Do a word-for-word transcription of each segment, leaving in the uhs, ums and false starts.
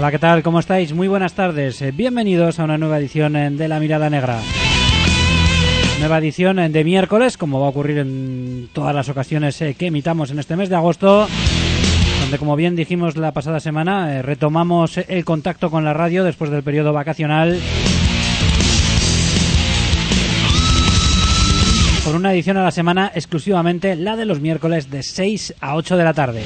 Hola, ¿qué tal? ¿Cómo estáis? Muy buenas tardes. Bienvenidos a una nueva edición de La Mirada Negra. Nueva edición de miércoles, como va a ocurrir en todas las ocasiones que emitamos en este mes de agosto, donde, como bien dijimos la pasada semana, retomamos el contacto con la radio después del periodo vacacional, con una edición a la semana exclusivamente la de los miércoles de seis a ocho de la tarde.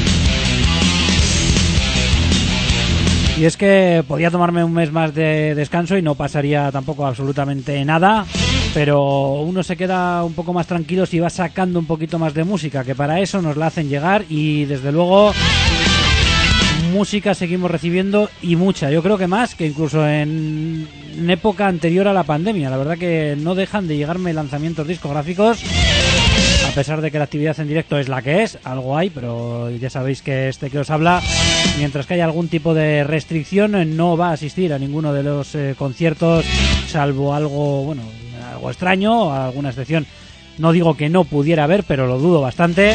Y es que podía tomarme un mes más de descanso y no pasaría tampoco absolutamente nada, pero uno se queda un poco más tranquilo si va sacando un poquito más de música, que para eso nos la hacen llegar y desde luego música seguimos recibiendo y mucha. Yo creo que más que incluso en, en época anterior a la pandemia. La verdad que no dejan de llegarme lanzamientos discográficos, a pesar de que la actividad en directo es la que es, algo hay, pero ya sabéis que este que os habla, mientras que haya algún tipo de restricción, no va a asistir a ninguno de los eh, conciertos, salvo algo, bueno, algo extraño, alguna excepción. No digo que no pudiera haber, pero lo dudo bastante.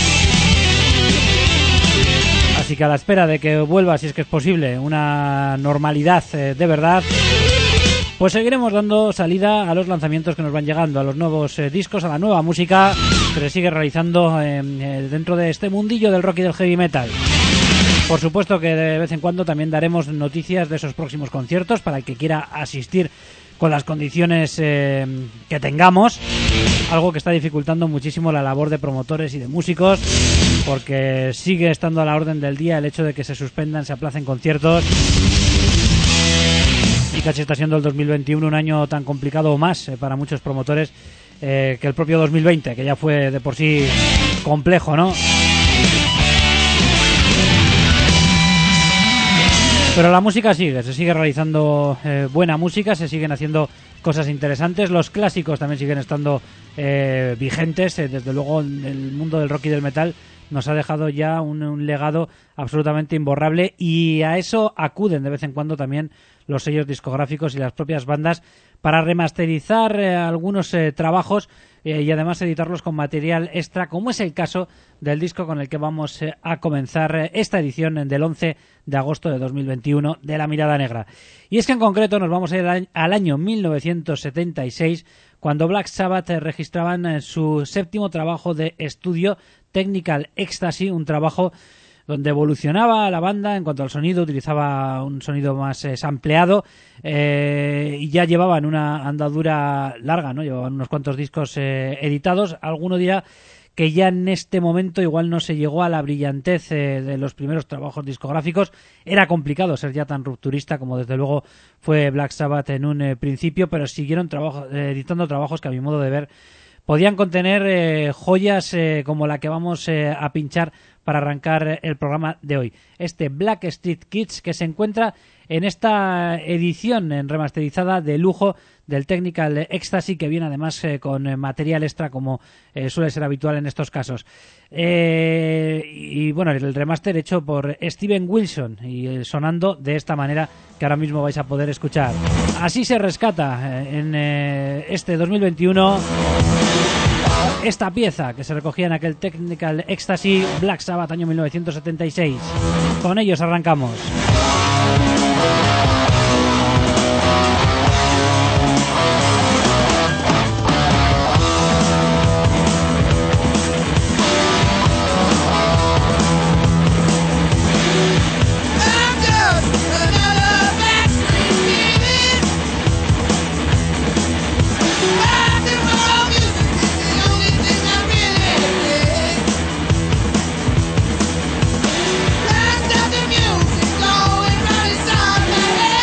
Así que a la espera de que vuelva, si es que es posible, una normalidad eh, de verdad, pues seguiremos dando salida a los lanzamientos que nos van llegando, a los nuevos eh, discos, a la nueva música que se sigue realizando eh, eh, dentro de este mundillo del rock y del heavy metal. Por supuesto que de vez en cuando también daremos noticias de esos próximos conciertos para el que quiera asistir con las condiciones eh, que tengamos, algo que está dificultando muchísimo la labor de promotores y de músicos, porque sigue estando a la orden del día el hecho de que se suspendan, se aplacen conciertos, y casi está siendo el dos mil veintiuno un año tan complicado o más eh, para muchos promotores eh, que el propio dos mil veinte, que ya fue de por sí complejo, ¿no? Pero la música sigue, se sigue realizando eh, buena música, se siguen haciendo cosas interesantes, los clásicos también siguen estando eh, vigentes, eh, desde luego el mundo del rock y del metal nos ha dejado ya un, un legado absolutamente imborrable, y a eso acuden de vez en cuando también los sellos discográficos y las propias bandas para remasterizar eh, algunos eh, trabajos eh, y además editarlos con material extra, como es el caso del disco con el que vamos eh, a comenzar eh, esta edición del once de agosto de dos mil veintiuno de La Mirada Negra. Y es que en concreto nos vamos a ir al año mil novecientos setenta y seis, cuando Black Sabbath eh, registraban eh, su séptimo trabajo de estudio, Technical Ecstasy, un trabajo donde evolucionaba la banda en cuanto al sonido, utilizaba un sonido más eh, sampleado, eh, y ya llevaban una andadura larga, ¿no? Llevaban unos cuantos discos eh, editados. Alguno dirá que ya en este momento igual no se llegó a la brillantez eh, de los primeros trabajos discográficos. Era complicado ser ya tan rupturista como desde luego fue Black Sabbath en un eh, principio, pero siguieron trabajo, eh, editando trabajos que a mi modo de ver podían contener eh, joyas eh, como la que vamos eh, a pinchar para arrancar el programa de hoy. Este Black Street Kids, que se encuentra en esta edición en remasterizada de lujo del Technical Ecstasy, que viene además eh, con material extra, como eh, suele ser habitual en estos casos. Eh, y bueno, el remaster hecho por Steven Wilson y eh, sonando de esta manera que ahora mismo vais a poder escuchar. Así se rescata eh, en eh, este dos mil veintiuno esta pieza que se recogía en aquel Technical Ecstasy, Black Sabbath, año mil novecientos setenta y seis. Con ellos arrancamos. Music blowing round inside my head.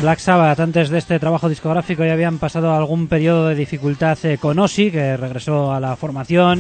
Black Sabbath, antes de este trabajo discográfico, ya habían pasado algún periodo de dificultad eh, con Ozzy, que regresó a la formación,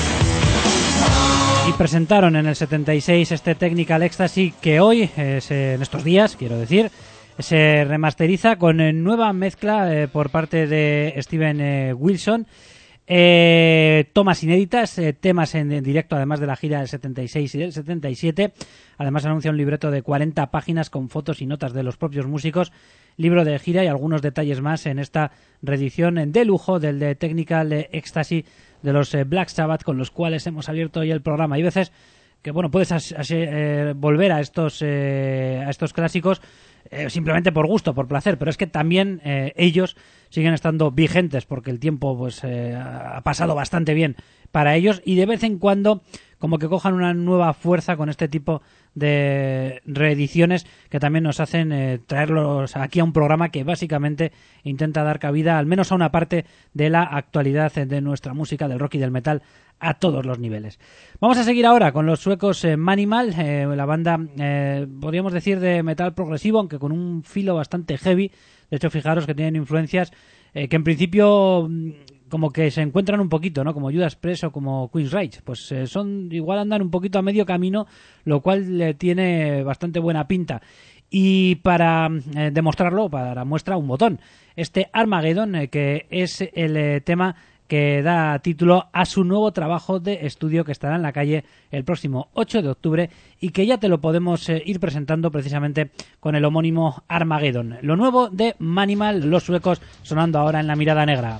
y presentaron en el setenta y seis este Technical Ecstasy, que hoy, eh, se, en estos días, quiero decir, se remasteriza con eh, nueva mezcla eh, por parte de Steven eh, Wilson. Eh, tomas inéditas, eh, temas en, en directo, además de la gira del setenta y seis y del setenta y siete. Además anuncia un libreto de cuarenta páginas con fotos y notas de los propios músicos, libro de gira y algunos detalles más en esta reedición de lujo del de Technical Ecstasy de los eh, Black Sabbath, con los cuales hemos abierto hoy el programa. Hay veces que bueno, puedes as, as, eh, volver a estos eh, a estos clásicos eh, simplemente por gusto, por placer, pero es que también eh, ellos siguen estando vigentes porque el tiempo pues eh, ha pasado bastante bien para ellos, y de vez en cuando como que cojan una nueva fuerza con este tipo de reediciones que también nos hacen eh, traerlos aquí a un programa que básicamente intenta dar cabida al menos a una parte de la actualidad de nuestra música, del rock y del metal, a todos los niveles. Vamos a seguir ahora con los suecos eh, Manimal, eh, la banda, eh, podríamos decir, de metal progresivo, aunque con un filo bastante heavy. De hecho, fijaros que tienen influencias eh, que en principio como que se encuentran un poquito, ¿no? Como Judas Priest o como Queensrÿche, pues eh, son igual andan un poquito a medio camino, lo cual le tiene bastante buena pinta. Y para eh, demostrarlo, para muestra, un botón. Este Armageddon, eh, que es el eh, tema que da título a su nuevo trabajo de estudio, que estará en la calle el próximo ocho de octubre y que ya te lo podemos eh, ir presentando precisamente con el homónimo Armageddon. Lo nuevo de Manimal, los suecos, sonando ahora en La Mirada Negra.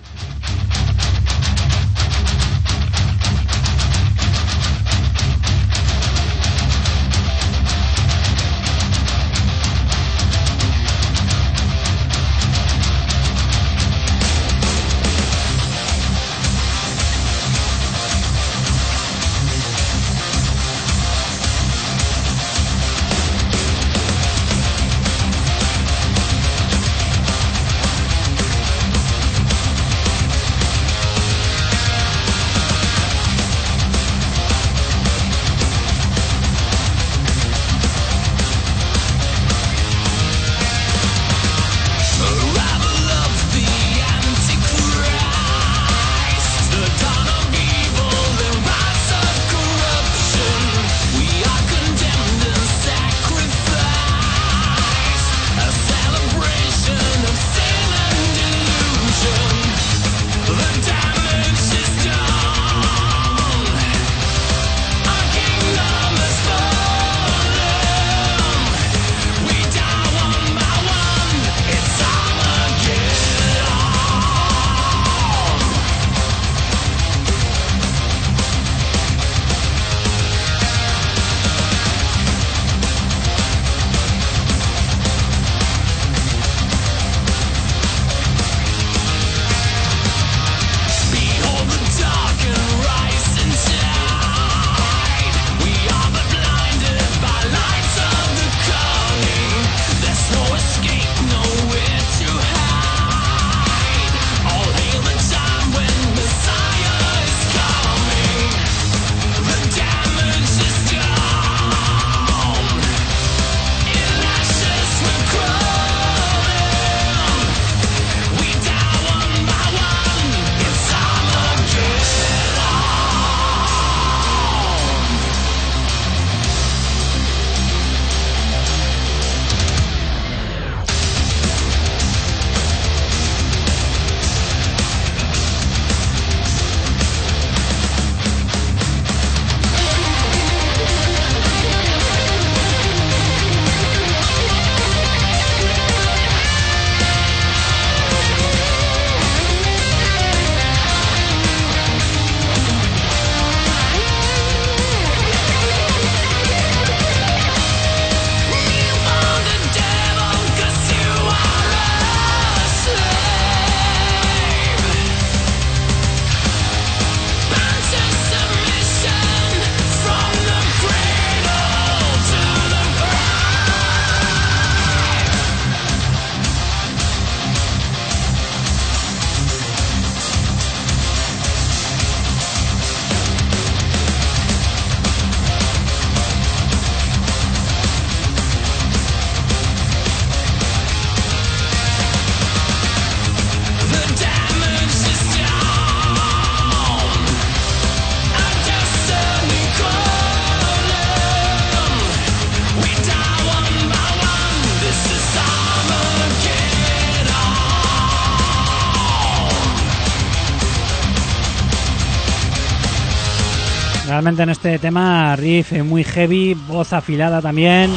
Realmente en este tema riff muy heavy, voz afilada también.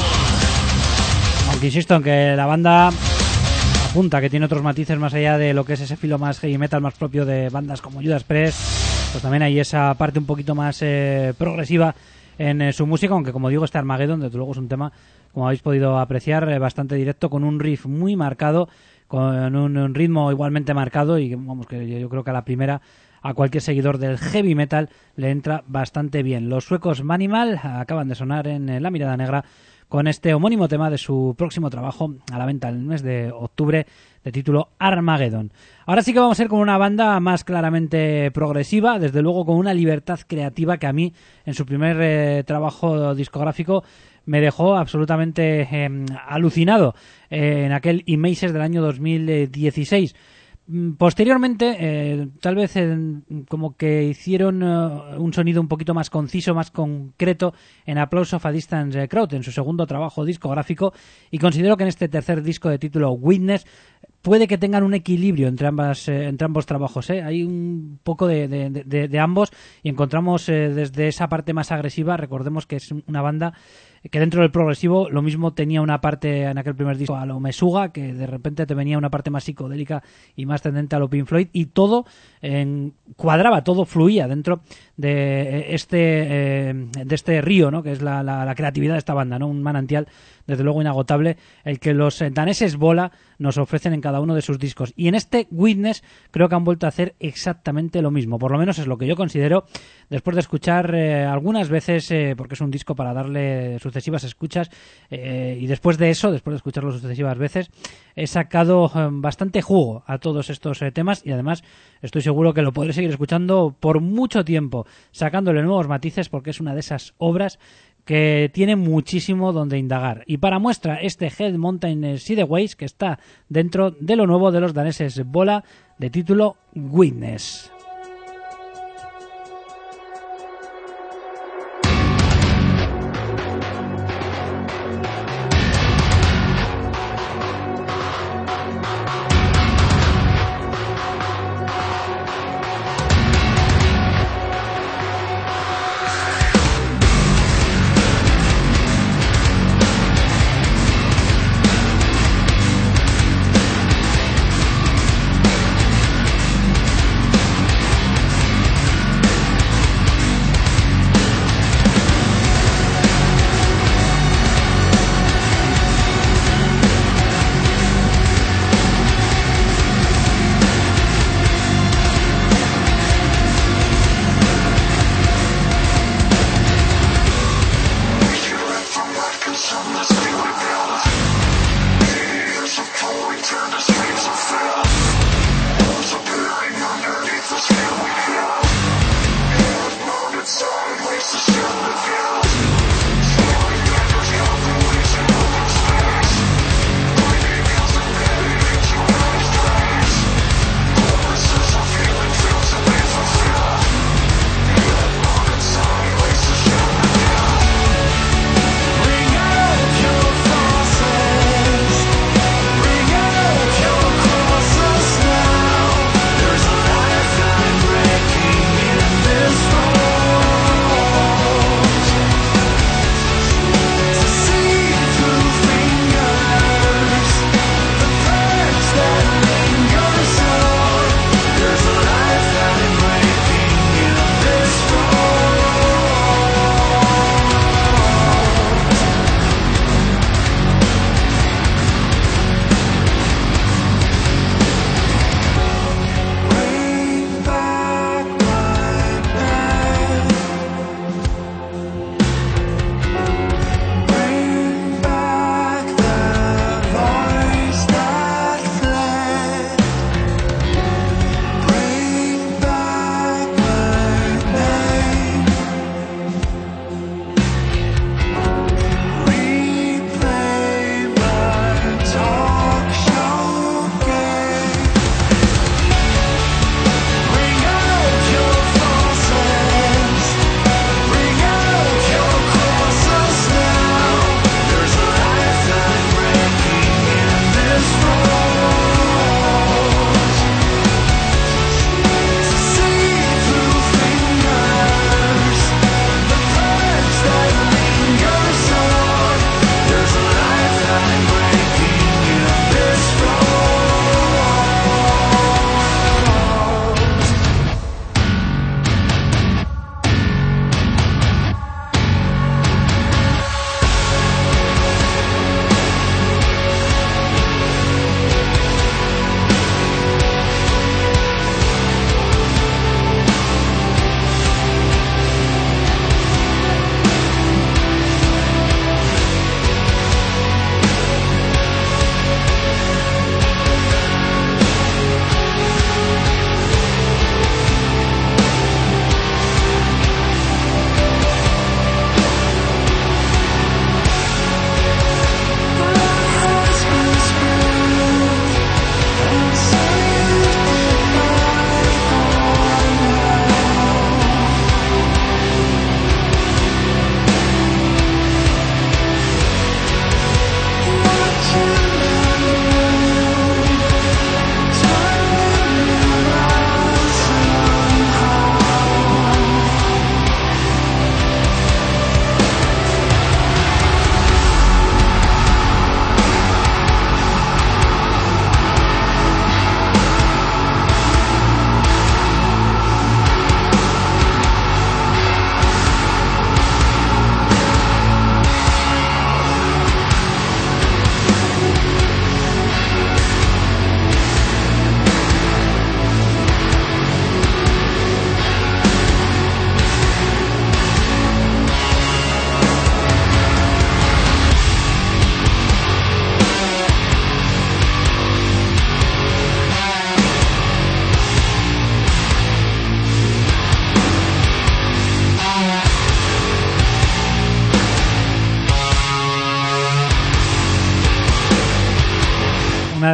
Aunque insisto en que la banda apunta que tiene otros matices más allá de lo que es ese filo más heavy metal más propio de bandas como Judas Priest, pues también hay esa parte un poquito más eh, progresiva en eh, su música, aunque como digo, este Armageddon desde luego es un tema, como habéis podido apreciar, eh, bastante directo, con un riff muy marcado, con un, un ritmo igualmente marcado, y vamos, que yo, yo creo que a la primera a cualquier seguidor del heavy metal le entra bastante bien. Los suecos Manimal acaban de sonar en eh, La Mirada Negra con este homónimo tema de su próximo trabajo a la venta en el mes de octubre, de título Armageddon. Ahora sí que vamos a ir con una banda más claramente progresiva, desde luego con una libertad creativa que a mí en su primer eh, trabajo discográfico me dejó absolutamente eh, alucinado eh, en aquel Images del año dos mil dieciséis. Posteriormente, eh, tal vez eh, como que hicieron uh, un sonido un poquito más conciso, más concreto en Applause of a Distant Crowd, en su segundo trabajo discográfico, y considero que en este tercer disco de título Witness puede que tengan un equilibrio entre ambas eh, entre ambos trabajos, ¿eh? Hay un poco de, de, de, de ambos, y encontramos eh, desde esa parte más agresiva, recordemos que es una banda que dentro del progresivo lo mismo tenía una parte en aquel primer disco a lo Mesuga, que de repente te venía una parte más psicodélica y más tendente a lo Pink Floyd, y todo en, cuadraba, todo fluía dentro de este eh, de este río, ¿no? Que es la, la, la creatividad de esta banda, ¿no? Un manantial desde luego inagotable, el que los daneses Bola nos ofrecen en cada uno de sus discos, y en este Witness creo que han vuelto a hacer exactamente lo mismo, por lo menos es lo que yo considero, después de escuchar eh, algunas veces, eh, porque es un disco para darle sucesivas escuchas, eh, y después de eso, después de escucharlo sucesivas veces, he sacado eh, bastante jugo a todos estos eh, temas, y además estoy seguro que lo podré seguir escuchando por mucho tiempo, sacándole nuevos matices, porque es una de esas obras que tiene muchísimo donde indagar. Y para muestra, este Head Mountain Sideways, que está dentro de lo nuevo de los daneses Bola, de título Witness.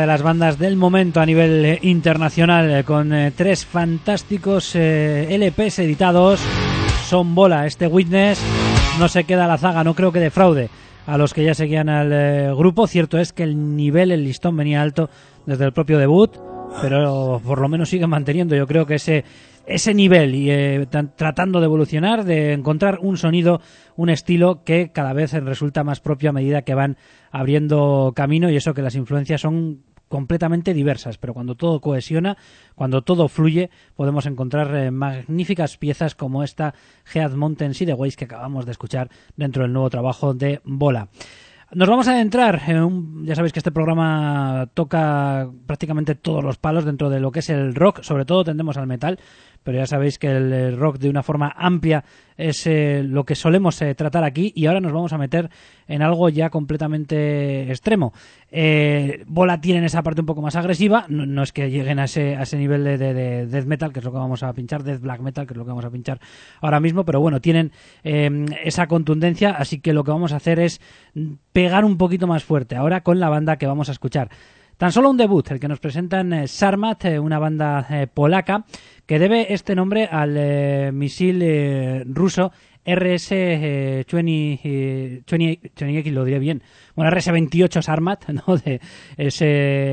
de las bandas del momento a nivel eh, internacional, eh, con eh, tres fantásticos eh, L Pes editados. Son bola, este Witness no se queda a la zaga, no creo que defraude a los que ya seguían al eh, grupo. Cierto es que el nivel, el listón venía alto desde el propio debut, pero por lo menos siguen manteniendo, yo creo que ese ese nivel y eh, tan, tratando de evolucionar, de encontrar un sonido, un estilo que cada vez resulta más propio a medida que van abriendo camino, y eso que las influencias son completamente diversas, pero cuando todo cohesiona, cuando todo fluye, podemos encontrar eh, magníficas piezas como esta Head Mountains y The Ways que acabamos de escuchar dentro del nuevo trabajo de Bola. Nos vamos a adentrar en un, ya sabéis que este programa toca prácticamente todos los palos dentro de lo que es el rock, sobre todo tendemos al metal, pero ya sabéis que el rock de una forma amplia es eh, lo que solemos eh, tratar aquí, y ahora nos vamos a meter en algo ya completamente extremo. Eh, Bola tienen esa parte un poco más agresiva, no, no es que lleguen a ese, a ese nivel de, de, de death metal, que es lo que vamos a pinchar, death black metal, que es lo que vamos a pinchar ahora mismo, pero bueno, tienen eh, esa contundencia, así que lo que vamos a hacer es pegar un poquito más fuerte ahora con la banda que vamos a escuchar. Tan solo un debut, el que nos presentan eh, Sarmat, eh, una banda eh, polaca que debe este nombre al eh, misil eh, ruso R S veinte, veinte, lo diré bien, bueno, R S veintiocho Sarmat, ¿no? De ese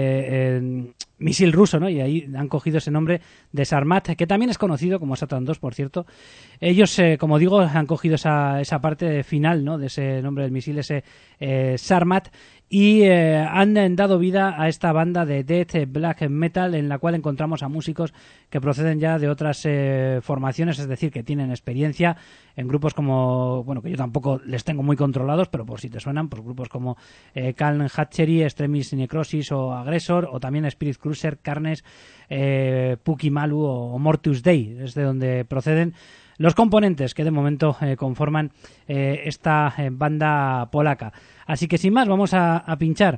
eh, misil ruso, ¿no? Y ahí han cogido ese nombre de Sarmat, que también es conocido como Satan dos, por cierto. Ellos, eh, como digo, han cogido esa, esa parte final, ¿no? De ese nombre del misil, ese eh, Sarmat, y eh, han dado vida a esta banda de death black metal, en la cual encontramos a músicos que proceden ya de otras eh, formaciones, es decir, que tienen experiencia en grupos como, bueno, que yo tampoco les tengo muy controlados, pero por si te suenan, pues grupos como eh, Calm Hatchery, Extremis Necrosis o Aggressor, o también Spirit Cruiser, Carnes, eh, Pukimalu o, o Mortus Dei, es de donde proceden los componentes que de momento eh, conforman eh, esta eh, banda polaca. Así que sin más vamos a, a pinchar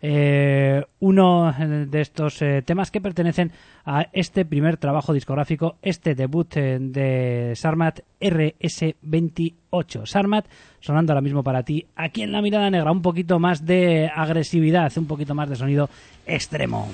eh, uno de estos eh, temas que pertenecen a este primer trabajo discográfico, este debut eh, de Sarmat, R S veintiocho. Sarmat sonando ahora mismo para ti aquí en La Mirada Negra, un poquito más de agresividad, un poquito más de sonido extremo.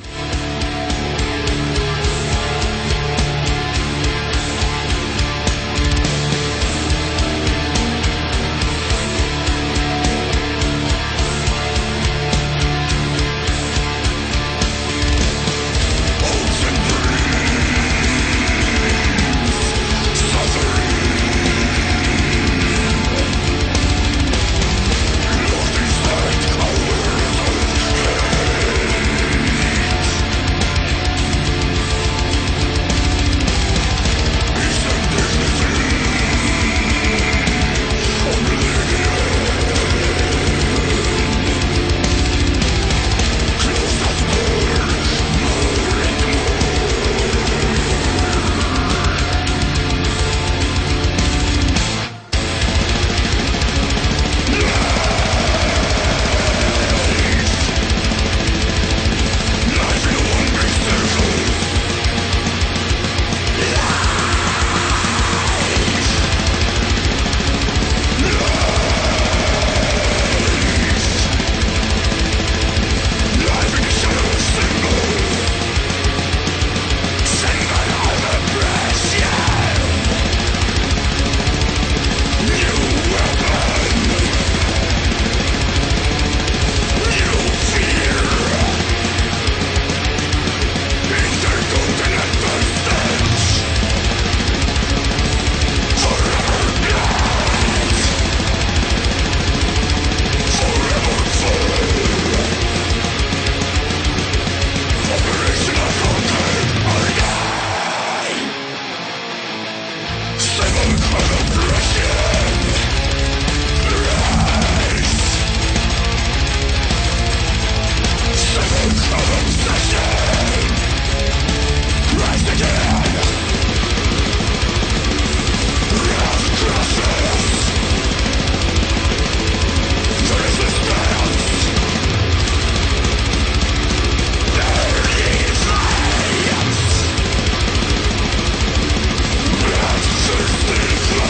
Blood,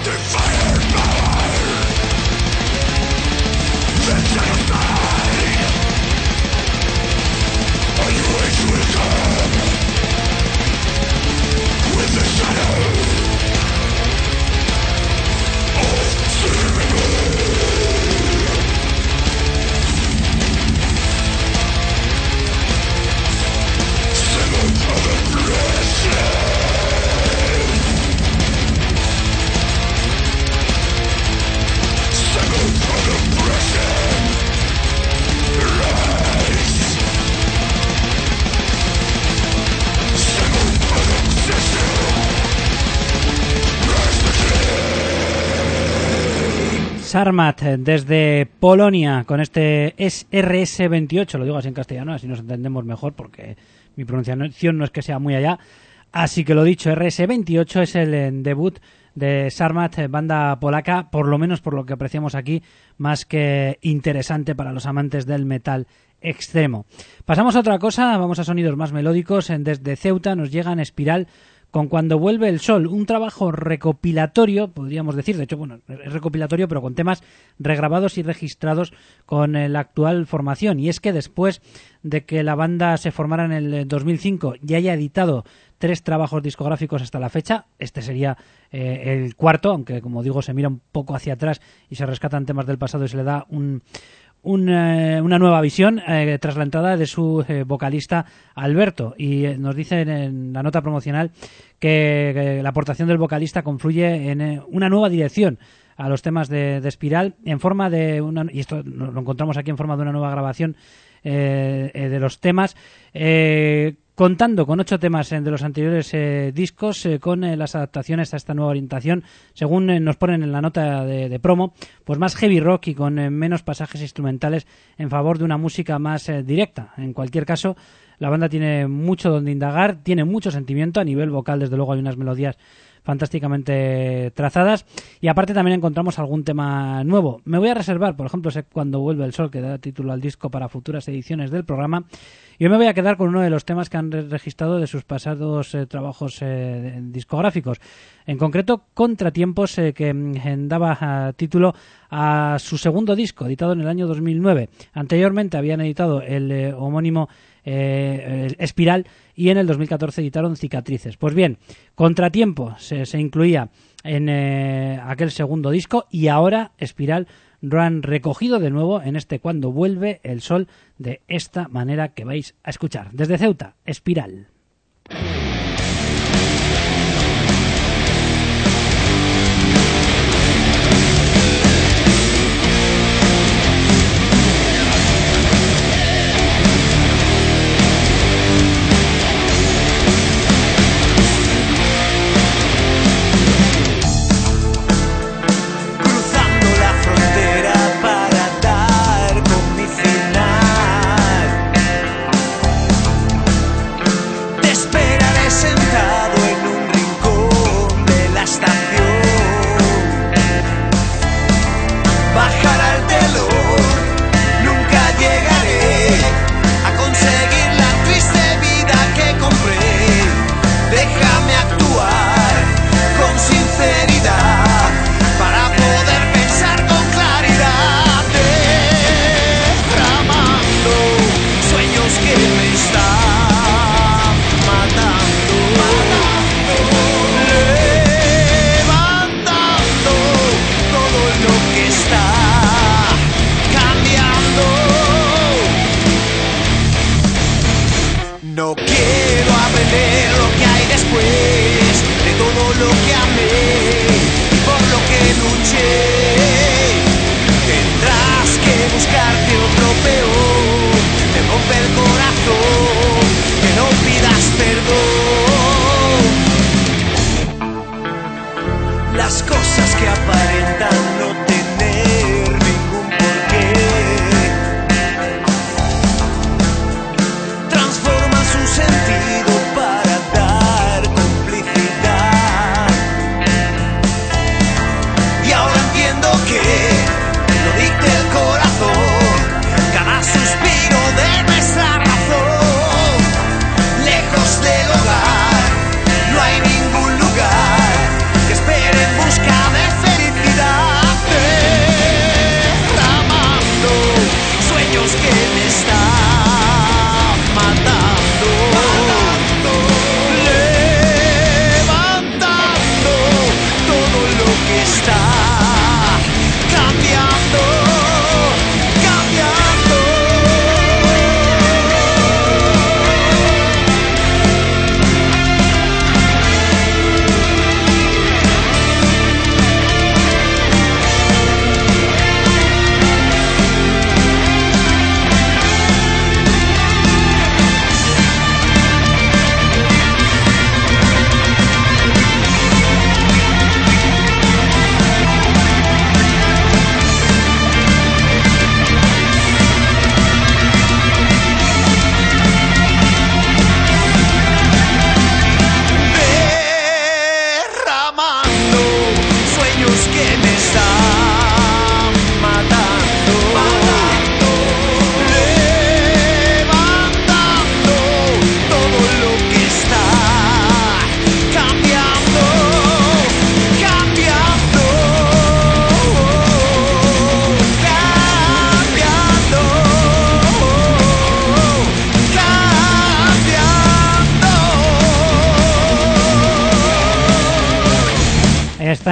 Sarmat desde Polonia con este R S veintiocho, lo digo así en castellano, así nos entendemos mejor porque mi pronunciación no es que sea muy allá. Así que lo dicho, R S veintiocho es el debut de Sarmat, banda polaca, por lo menos por lo que apreciamos aquí, más que interesante para los amantes del metal extremo. Pasamos a otra cosa, vamos a sonidos más melódicos. Desde Ceuta nos llega en Espiral con Cuando vuelve el sol, un trabajo recopilatorio, podríamos decir, de hecho, bueno, es recopilatorio, pero con temas regrabados y registrados con la actual formación. Y es que después de que la banda se formara en el dos mil cinco y haya editado tres trabajos discográficos hasta la fecha, este sería eh, el cuarto, aunque como digo se mira un poco hacia atrás y se rescatan temas del pasado y se le da un... Una, una nueva visión eh, tras la entrada de su eh, vocalista Alberto, y eh, nos dicen en la nota promocional que, que la aportación del vocalista confluye en eh, una nueva dirección a los temas de, de Espiral en forma de una, y esto lo encontramos aquí en forma de una nueva grabación eh, eh, de los temas, eh, contando con ocho temas de los anteriores eh, discos, eh, con eh, las adaptaciones a esta nueva orientación, según eh, nos ponen en la nota de, de promo, pues más heavy rock y con eh, menos pasajes instrumentales en favor de una música más eh, directa. En cualquier caso, la banda tiene mucho donde indagar, tiene mucho sentimiento, a nivel vocal desde luego hay unas melodías fantásticamente trazadas, y aparte también encontramos algún tema nuevo. Me voy a reservar, por ejemplo, ese Cuando vuelve el sol, que da título al disco para futuras ediciones del programa, y yo me voy a quedar con uno de los temas que han registrado de sus pasados eh, trabajos eh, discográficos, en concreto Contratiempos, eh, que eh, daba eh, título a su segundo disco, editado en el año dos mil nueve. Anteriormente habían editado el eh, homónimo eh, el Espiral, y en el dos mil catorce editaron Cicatrices. Pues bien, Contratiempo se, se incluía en eh, aquel segundo disco, y ahora Espiral lo han recogido de nuevo en este Cuando vuelve el sol, de esta manera que vais a escuchar. Desde Ceuta, Espiral. Para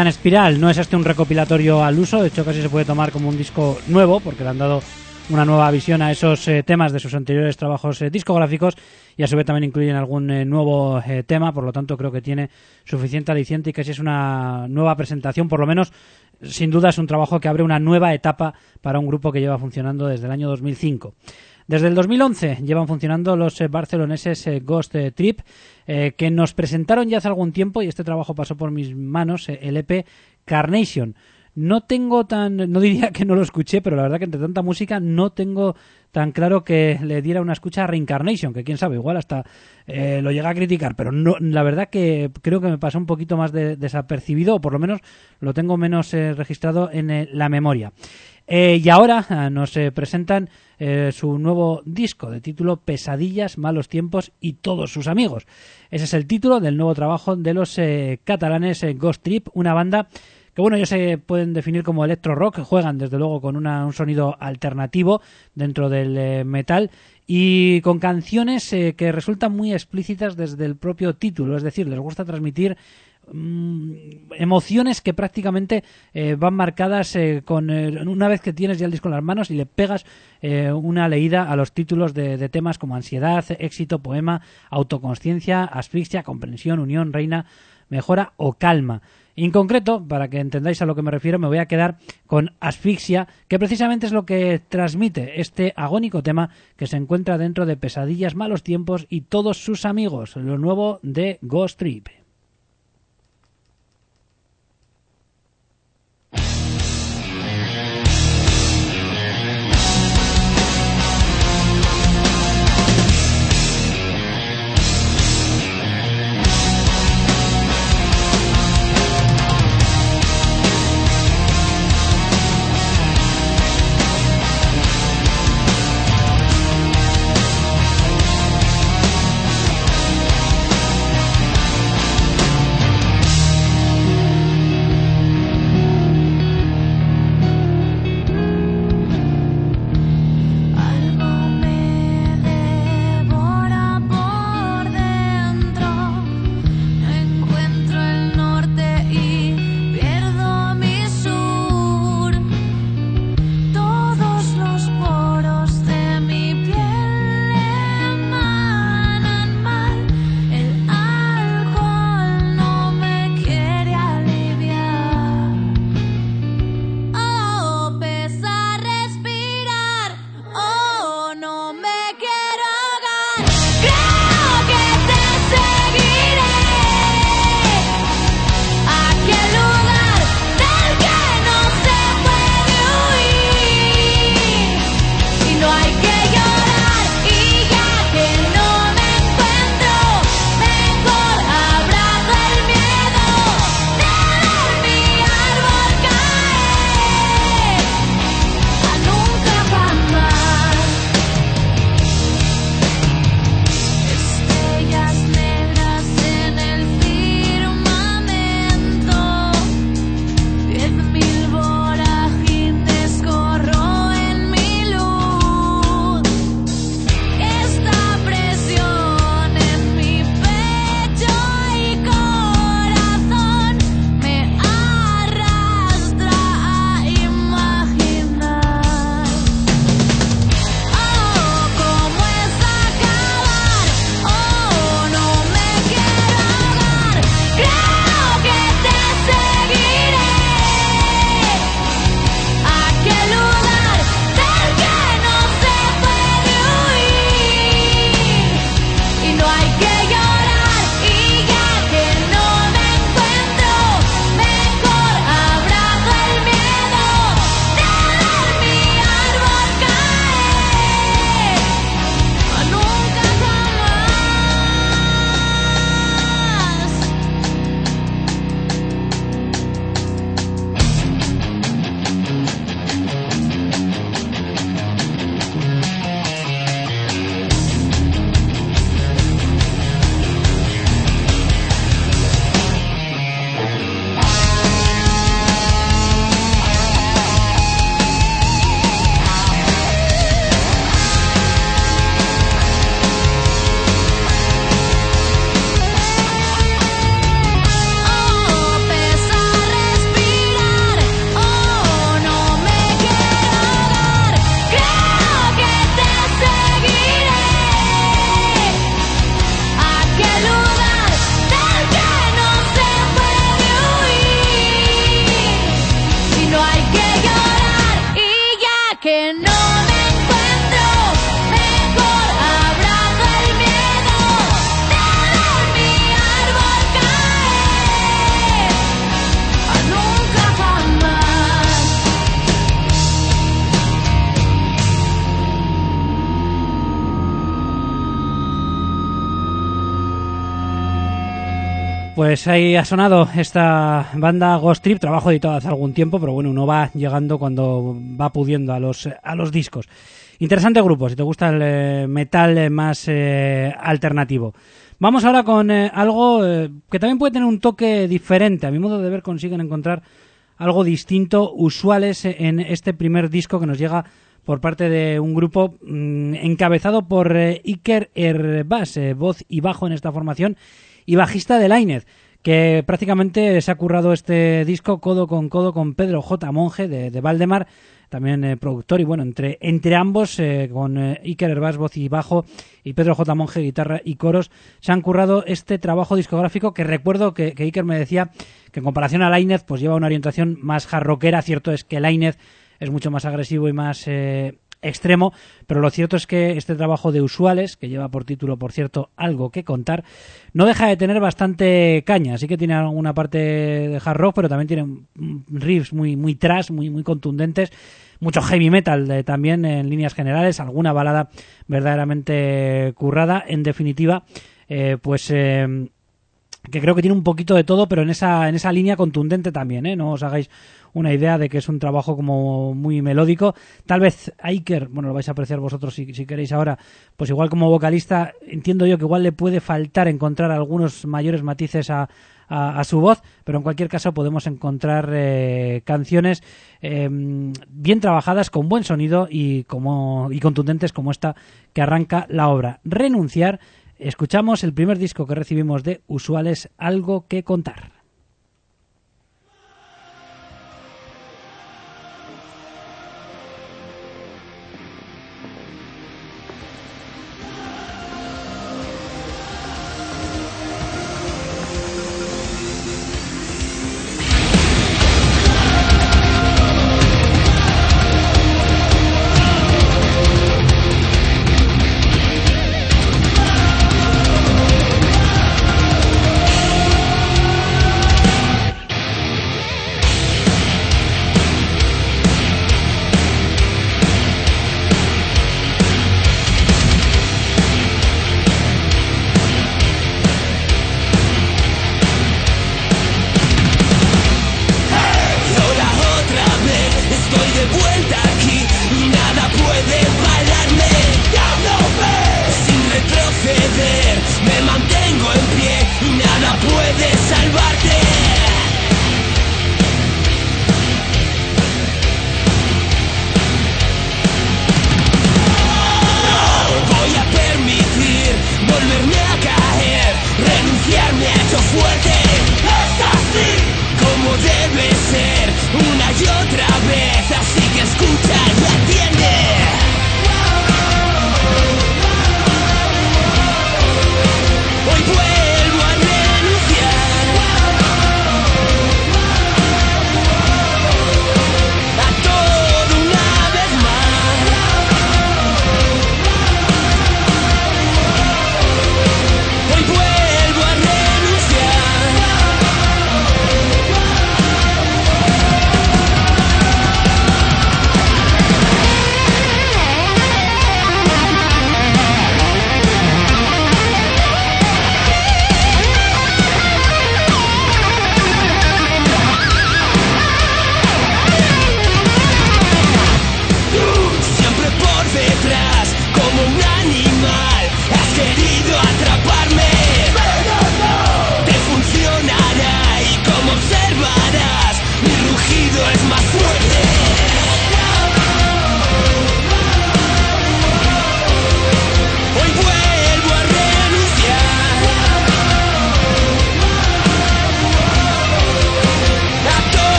Entrada en espiral, no es este un recopilatorio al uso, de hecho casi se puede tomar como un disco nuevo, porque le han dado una nueva visión a esos eh, temas de sus anteriores trabajos eh, discográficos, y a su vez también incluyen algún eh, nuevo eh, tema, por lo tanto creo que tiene suficiente aliciente y casi es una nueva presentación, por lo menos sin duda es un trabajo que abre una nueva etapa para un grupo que lleva funcionando desde el año dos mil cinco. Desde el dos mil once llevan funcionando los eh, barceloneses eh, Ghost eh, Trip, eh, que nos presentaron ya hace algún tiempo, y este trabajo pasó por mis manos, eh, el E P Carnation. No tengo tan, no diría que no lo escuché, pero la verdad que entre tanta música no tengo tan claro que le diera una escucha a Reincarnation, que quién sabe, igual hasta eh, lo llega a criticar, pero no, la verdad que creo que me pasó un poquito más de, desapercibido, o por lo menos lo tengo menos eh, registrado en eh, la memoria. Eh, y ahora eh, nos eh, presentan eh, su nuevo disco de título Pesadillas, Malos Tiempos y Todos sus Amigos. Ese es el título del nuevo trabajo de los eh, catalanes eh, Ghost Trip, una banda que bueno, ellos se pueden definir como electro rock, juegan desde luego con una, un sonido alternativo dentro del eh, metal y con canciones eh, que resultan muy explícitas desde el propio título, es decir, les gusta transmitir mmm, emociones que prácticamente eh, van marcadas eh, con eh, una vez que tienes ya el disco en las manos y le pegas eh, una leída a los títulos de, de temas como ansiedad, éxito, poema, autoconsciencia, asfixia, comprensión, unión, reina, mejora o calma. En concreto, para que entendáis a lo que me refiero, me voy a quedar con Asfixia, que precisamente es lo que transmite este agónico tema que se encuentra dentro de Pesadillas, Malos Tiempos y Todos sus Amigos, lo nuevo de Ghost Trip. pues ahí ha sonado esta banda Ghost Trip, trabajo editado hace algún tiempo, pero bueno, uno va llegando cuando va pudiendo a los, a los discos. Interesante grupo, si te gusta el eh, metal eh, más eh, alternativo. Vamos ahora con eh, algo eh, que también puede tener un toque diferente. A mi modo de ver consiguen encontrar algo distinto, usuales en este primer disco que nos llega por parte de un grupo mmm, encabezado por eh, Iker Herbás, eh, voz y bajo en esta formación, y bajista de Lainez, que prácticamente se ha currado este disco codo con codo con Pedro J. Monge de, de Valdemar, también eh, productor, y bueno, entre, entre ambos, eh, con eh, Iker Herbás, voz y bajo, y Pedro J. Monge, guitarra y coros, se han currado este trabajo discográfico que recuerdo que, que Iker me decía que en comparación a Lainez pues lleva una orientación más hard rockera. Cierto es que Lainez es mucho más agresivo y más eh, extremo, pero lo cierto es que este trabajo de Usuales, que lleva por título, por cierto, Algo que contar, no deja de tener bastante caña. Sí que tiene alguna parte de hard rock, pero también tiene riffs muy, muy thrash, muy, muy contundentes, mucho heavy metal eh, también en líneas generales, alguna balada verdaderamente currada. En definitiva, eh, pues eh, que creo que tiene un poquito de todo, pero en esa, en esa línea contundente también, ¿eh? No os hagáis una idea de que es un trabajo como muy melódico. Tal vez a Iker, bueno, lo vais a apreciar vosotros si, si queréis ahora, pues igual como vocalista, entiendo yo que igual le puede faltar encontrar algunos mayores matices a, a, a su voz, pero en cualquier caso podemos encontrar eh, canciones eh, bien trabajadas, con buen sonido y, como, y contundentes como esta que arranca la obra. Renunciar. Escuchamos el primer disco que recibimos de Usuales, Algo que contar.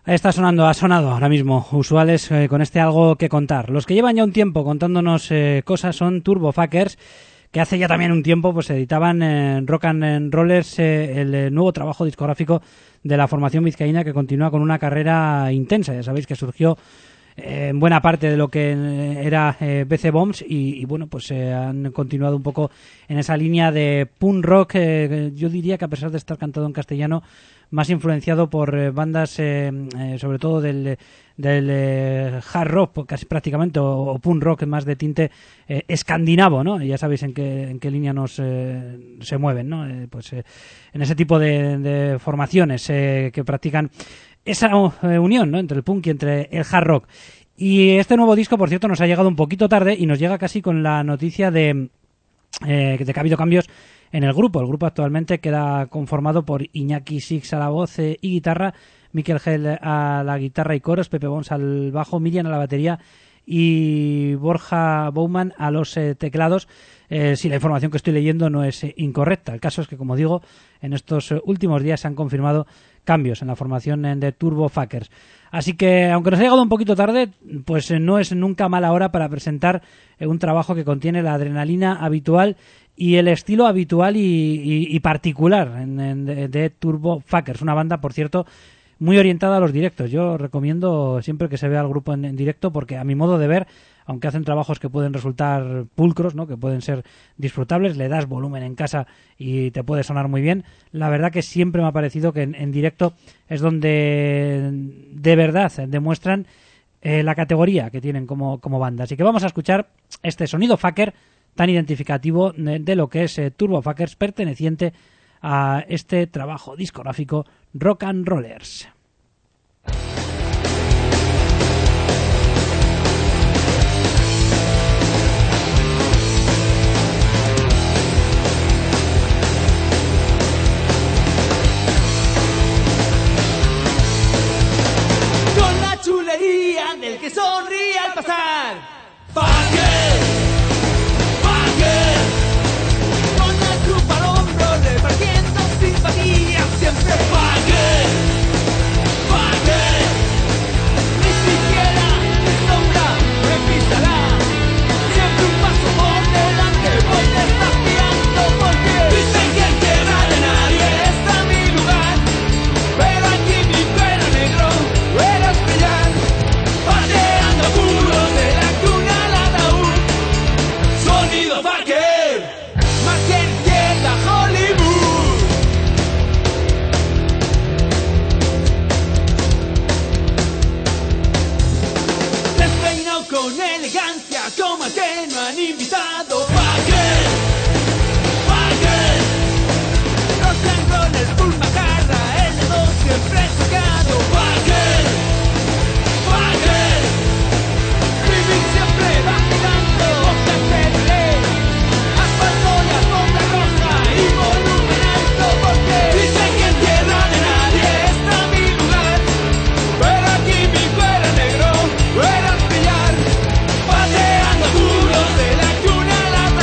Está sonando, ha sonado ahora mismo Usuales eh, con este Algo que Contar. Los que llevan ya un tiempo contándonos eh, cosas son Turbofuckers, que hace ya también un tiempo pues editaban eh, Rock and Rollers, eh, el eh, nuevo trabajo discográfico de la formación vizcaína, que continúa con una carrera intensa. Ya sabéis que surgió eh, en buena parte de lo que era eh, B C Bombs y, y bueno, pues eh, han continuado un poco en esa línea de punk rock, eh, yo diría que a pesar de estar cantado en castellano, más influenciado por eh, bandas eh, eh, sobre todo del, del eh, hard rock casi prácticamente, o, o punk rock más de tinte eh, escandinavo, ¿no? Y ya sabéis en qué, en qué línea nos eh, se mueven, ¿no? Eh, pues eh, en ese tipo de, de formaciones eh, que practican esa eh, unión, ¿no? Entre el punk y entre el hard rock. Y este nuevo disco, por cierto, nos ha llegado un poquito tarde y nos llega casi con la noticia de, eh, de que ha habido cambios en el grupo. El grupo actualmente queda conformado por Iñaki Six a la voz eh, y guitarra, Mikel Gel a la guitarra y coros, Pepe Bons al bajo, Miriam a la batería y Borja Bowman a los eh, teclados. Eh, si la información que estoy leyendo no es eh, incorrecta. El caso es que, como digo, en estos eh, últimos días se han confirmado cambios en la formación eh, de Turbofuckers. Así que, aunque nos ha llegado un poquito tarde, pues eh, no es nunca mala hora para presentar eh, un trabajo que contiene la adrenalina habitual y el estilo habitual y, y, y particular en, en, de, de Turbofuckers, una banda, por cierto, muy orientada a los directos. Yo recomiendo siempre que se vea al grupo en, en directo, porque a mi modo de ver, aunque hacen trabajos que pueden resultar pulcros, ¿no? Que pueden ser disfrutables, le das volumen en casa y te puede sonar muy bien. La verdad que siempre me ha parecido que en, en directo es donde de verdad demuestran eh, la categoría que tienen como, como banda. Así que vamos a escuchar este sonido fucker tan identificativo de, de lo que es eh, Turbofuckers, perteneciente a este trabajo discográfico Rock and Rollers. Con la chulería del que sonríe al pasar. Fucker, fucker, con la cruz al hombro repartiendo simpatía, siempre fucker, fucker, ni siquiera mi sombra me pisará, siempre un paso por delante voy desafiando porque dicen que en tierra de nadie está mi lugar, pero aquí mi pelo negro verás brillar, pateando muros de la cuna al ataúd, sonido fucker, más que izquierda Hollywood. Despeinado con elegancia como el que no han invitado. Fucker, fucker, rock and rollers, full macarra, el dedo siempre sacado. Fucker, fucker, vivir siempre vacilando, bocas de relé, asfalto y alfombra roja y volumen alto porque dicen que en tierra de nadie está mi lugar, pero aquí mi cuero negro verás brillar, pateando muros de la cuna al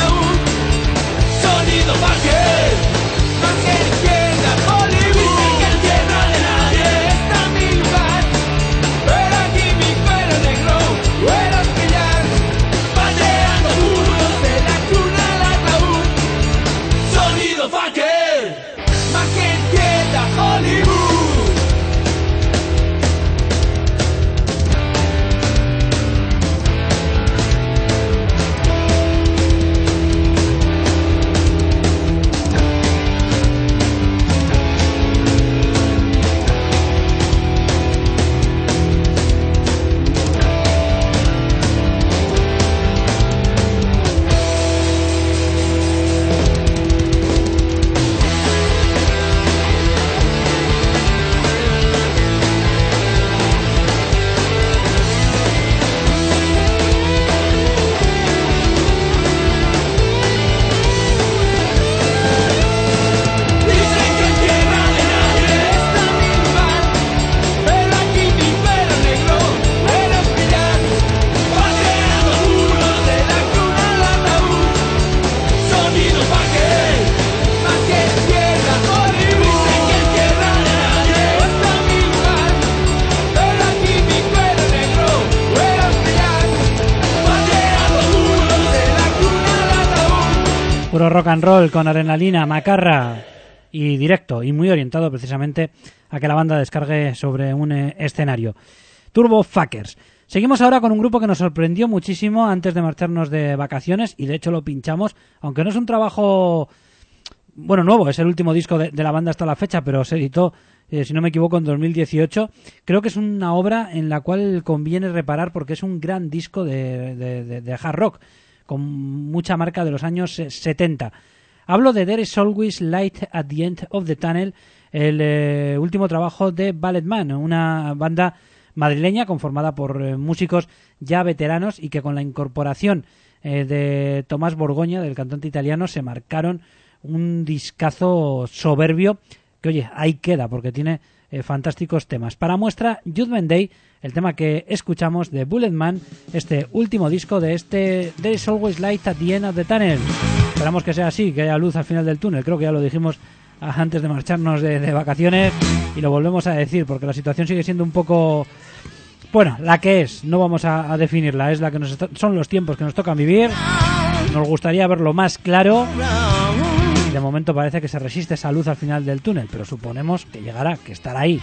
Puro rock and roll con adrenalina, macarra y directo, y muy orientado precisamente a que la banda descargue sobre un eh, escenario. Turbo Fuckers. Seguimos ahora con un grupo que nos sorprendió muchísimo antes de marcharnos de vacaciones, y de hecho lo pinchamos, aunque no es un trabajo, bueno, nuevo, es el último disco de, de la banda hasta la fecha, pero se editó, eh, si no me equivoco, en dos mil dieciocho. Creo que es una obra en la cual conviene reparar porque es un gran disco de, de, de, de hard rock, con mucha marca de los años setenta. Hablo de There is Always Light at the End of the Tunnel, el eh, último trabajo de Ballet Man, una banda madrileña conformada por eh, músicos ya veteranos y que con la incorporación eh, de Tomás Borgoña, del cantante italiano, se marcaron un discazo soberbio que, oye, ahí queda porque tiene eh, fantásticos temas. Para muestra, Judgment Day, el tema que escuchamos de Bullet Man, este último disco de este There is Always Light at the End of the Tunnel. Esperamos que sea así, que haya luz al final del túnel. Creo que ya lo dijimos antes de marcharnos de, de vacaciones y lo volvemos a decir porque la situación sigue siendo un poco, bueno, la que es. No vamos a, a definirla, es la que nos está, son los tiempos que nos tocan vivir. Nos gustaría verlo más claro y de momento parece que se resiste esa luz al final del túnel, pero suponemos que llegará, que estará ahí.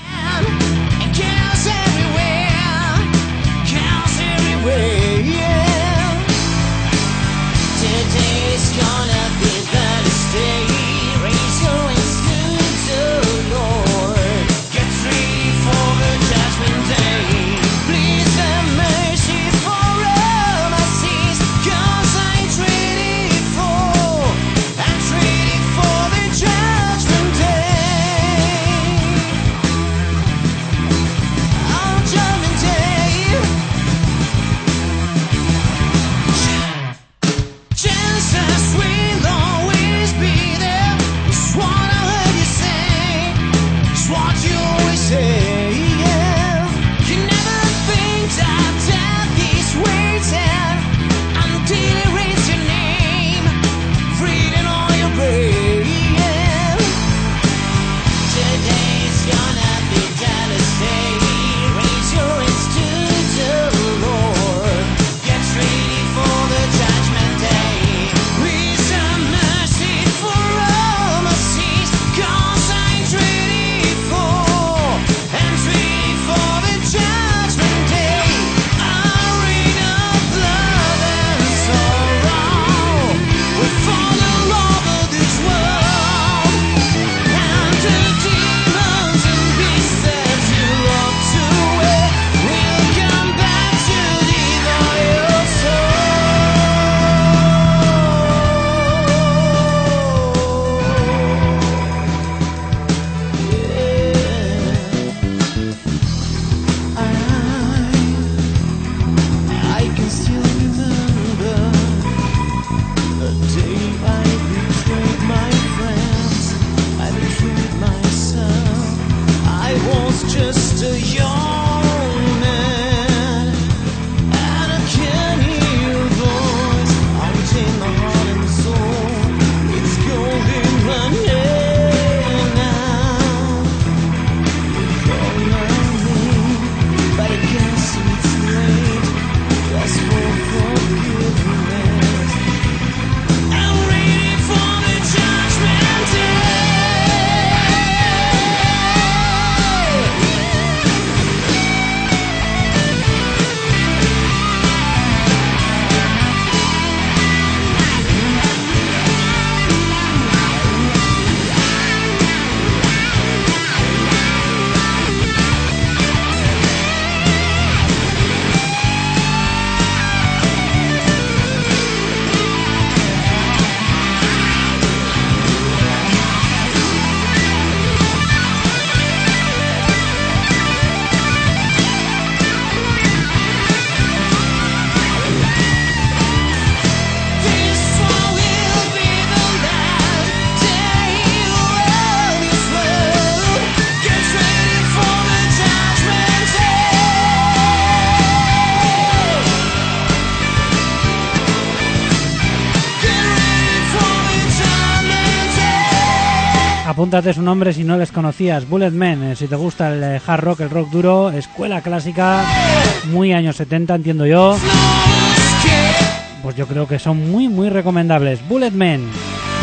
Apúntate su nombre si no les conocías. Bullet Man, eh, si te gusta el eh, hard rock, el rock duro, escuela clásica, muy años setenta, entiendo yo. Pues yo creo que son muy, muy recomendables. Bullet Man.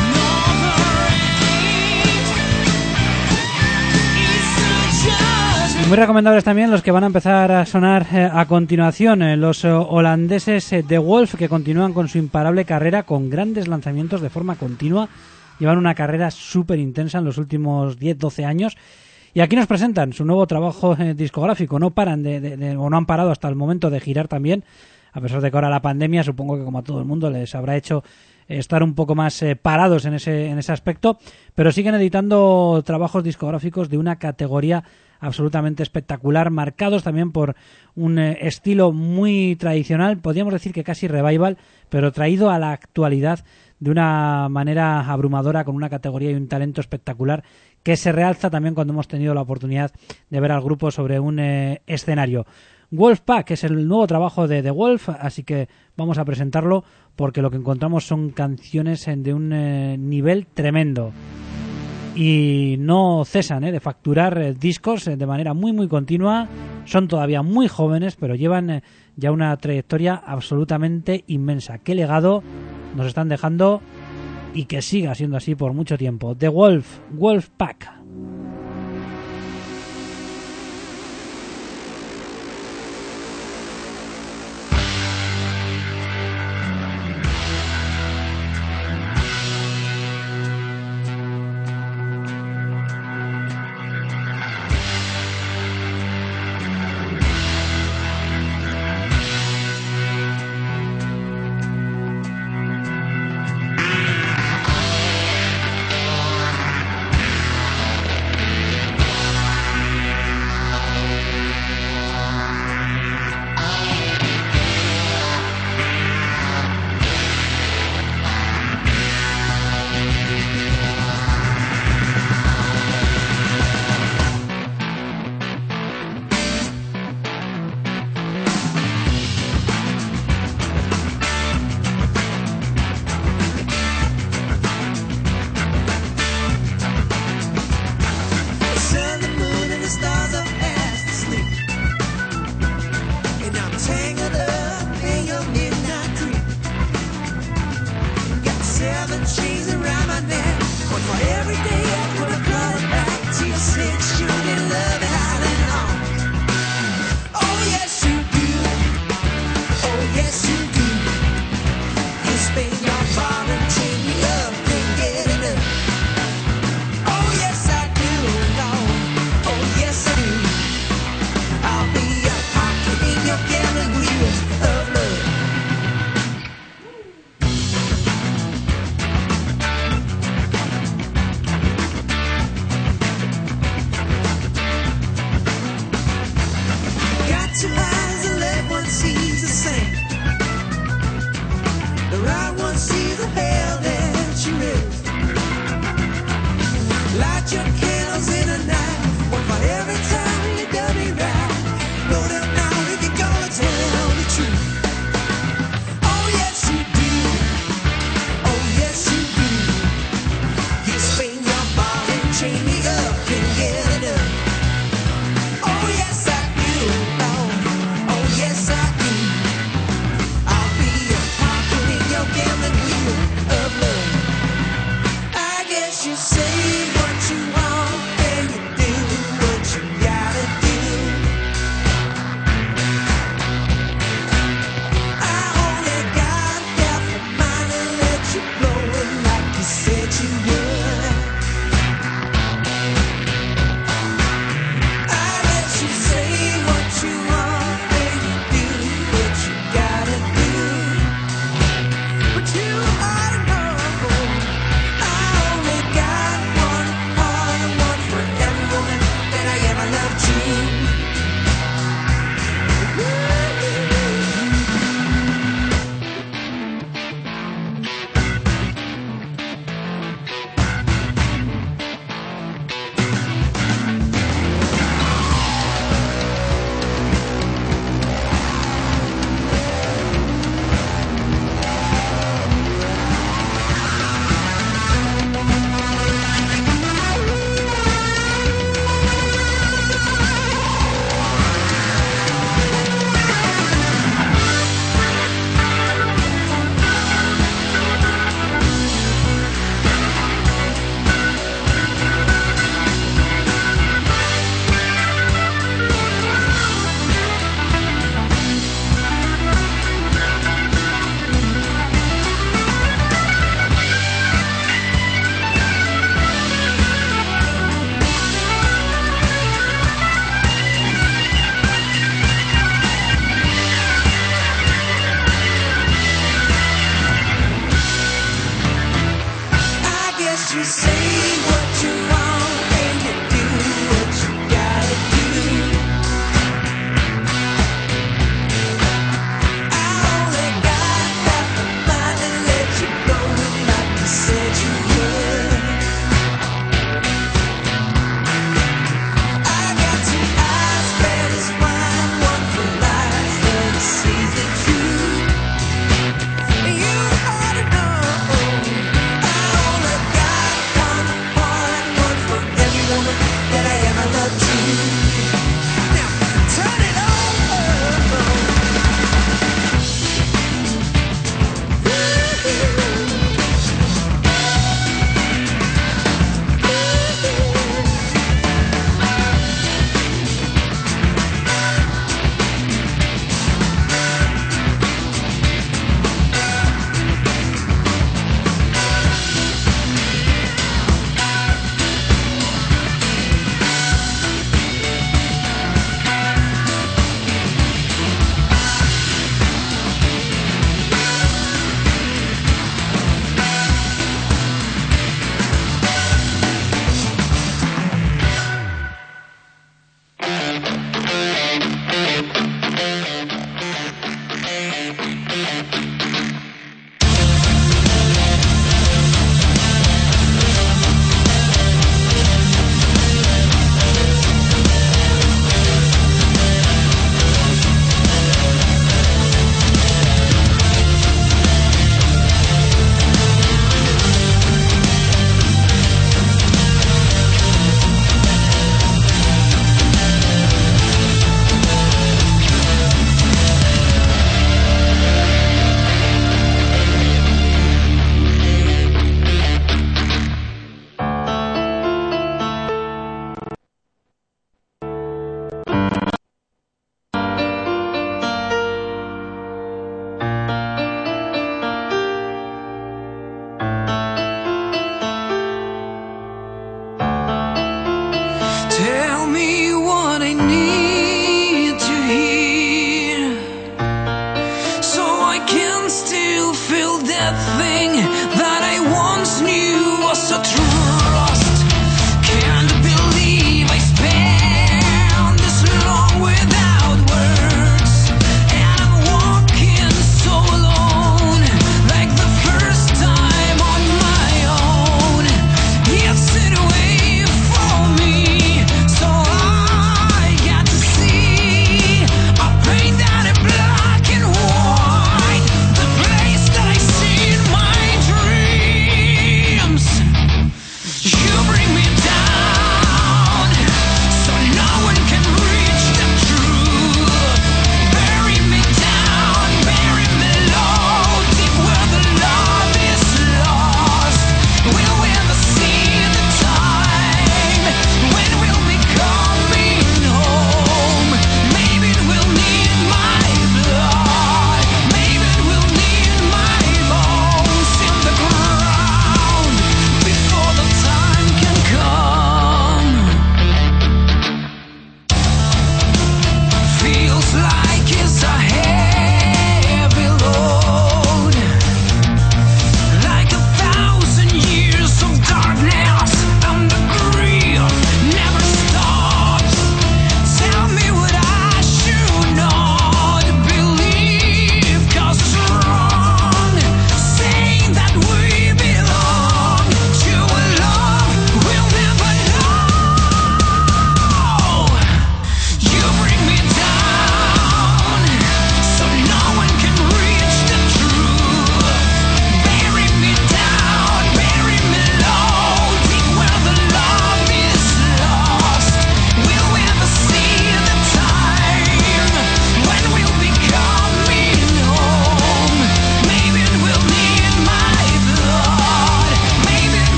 Muy recomendables también los que van a empezar a sonar eh, a continuación, eh, los eh, holandeses eh, The Wolf, que continúan con su imparable carrera con grandes lanzamientos de forma continua. Llevan una carrera súper intensa en los últimos diez doce años. Y aquí nos presentan su nuevo trabajo eh, discográfico. No paran de, de, de, o no han parado hasta el momento de girar también, a pesar de que ahora la pandemia, supongo que como a todo el mundo les habrá hecho estar un poco más eh, parados en ese, en ese aspecto, pero siguen editando trabajos discográficos de una categoría absolutamente espectacular, marcados también por un eh, estilo muy tradicional, podríamos decir que casi revival, pero traído a la actualidad de una manera abrumadora, con una categoría y un talento espectacular que se realza también cuando hemos tenido la oportunidad de ver al grupo sobre un eh, escenario. Wolfpack es el nuevo trabajo de The Wolf, así que vamos a presentarlo porque lo que encontramos son canciones de un eh, nivel tremendo. Y no cesan eh, de facturar eh, discos eh, de manera muy muy continua. Son todavía muy jóvenes, pero llevan eh, ya una trayectoria absolutamente inmensa. Qué legado nos están dejando y que siga siendo así por mucho tiempo. The Wolf, Wolfpack.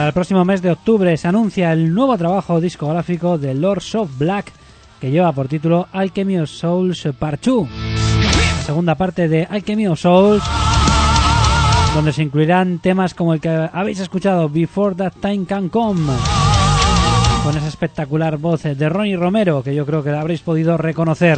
Para el próximo mes de octubre se anuncia el nuevo trabajo discográfico de Lords of Black, que lleva por título Alchemy of Souls Part dos. La segunda parte de Alchemy of Souls, donde se incluirán temas como el que habéis escuchado, Before That Time Can Come, con esa espectacular voz de Ronnie Romero, que yo creo que la habréis podido reconocer.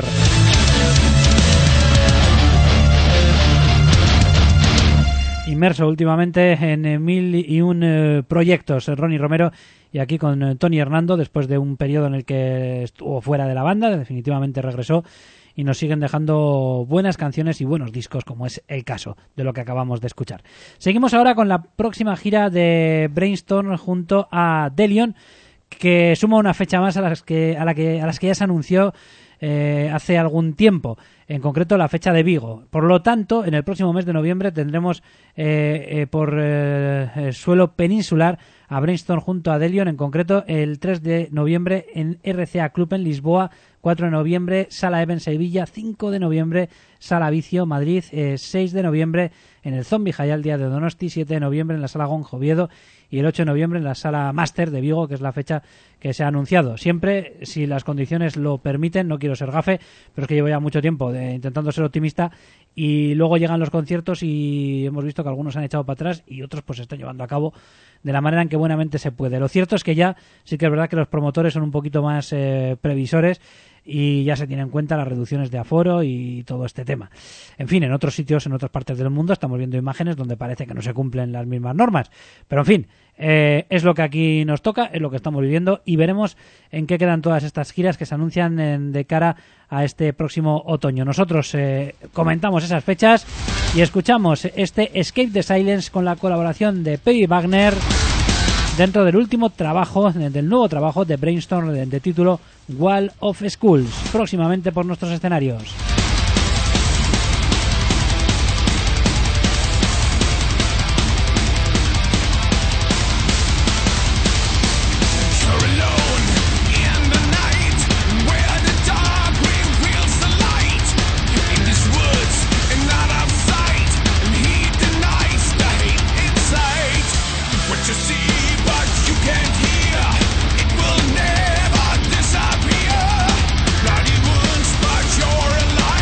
Inmerso últimamente en mil y un eh, proyectos, Ronnie Romero, y aquí con eh, Tony Hernando, después de un periodo en el que estuvo fuera de la banda, definitivamente regresó y nos siguen dejando buenas canciones y buenos discos, como es el caso de lo que acabamos de escuchar. Seguimos ahora con la próxima gira de Brainstorm junto a Delion, que suma una fecha más a las que a la que a las que ya se anunció eh, hace algún tiempo, en concreto la fecha de Vigo. Por lo tanto, en el próximo mes de noviembre tendremos eh, eh, por eh, el suelo peninsular a Brainstorm junto a Delion, en concreto el tres de noviembre en R C A Club en Lisboa, cuatro de noviembre Sala Even Sevilla, cinco de noviembre Sala Vicio Madrid, eh, seis de noviembre en el Zombie Jaial Día de Donosti, siete de noviembre en la Sala Gonjo Oviedo y el ocho de noviembre en la Sala Máster de Vigo, que es la fecha que se ha anunciado. Siempre, si las condiciones lo permiten, no quiero ser gafe, pero es que llevo ya mucho tiempo de, intentando ser optimista, y luego llegan los conciertos y hemos visto que algunos se han echado para atrás y otros pues se están llevando a cabo de la manera en que buenamente se puede. Lo cierto es que ya sí que es verdad que los promotores son un poquito más eh, previsores y ya se tienen en cuenta las reducciones de aforo y todo este tema. En fin, en otros sitios, en otras partes del mundo, estamos viendo imágenes donde parece que no se cumplen las mismas normas. Pero en fin, eh, es lo que aquí nos toca, es lo que estamos viviendo y veremos en qué quedan todas estas giras que se anuncian en, de cara a este próximo otoño. Nosotros eh, comentamos esas fechas y escuchamos este Escape the Silence con la colaboración de Peggy Wagner dentro del último trabajo, del nuevo trabajo de Brainstorm de, de título Wall of Skulls, próximamente por nuestros escenarios. Bloody wounds, but you're alive.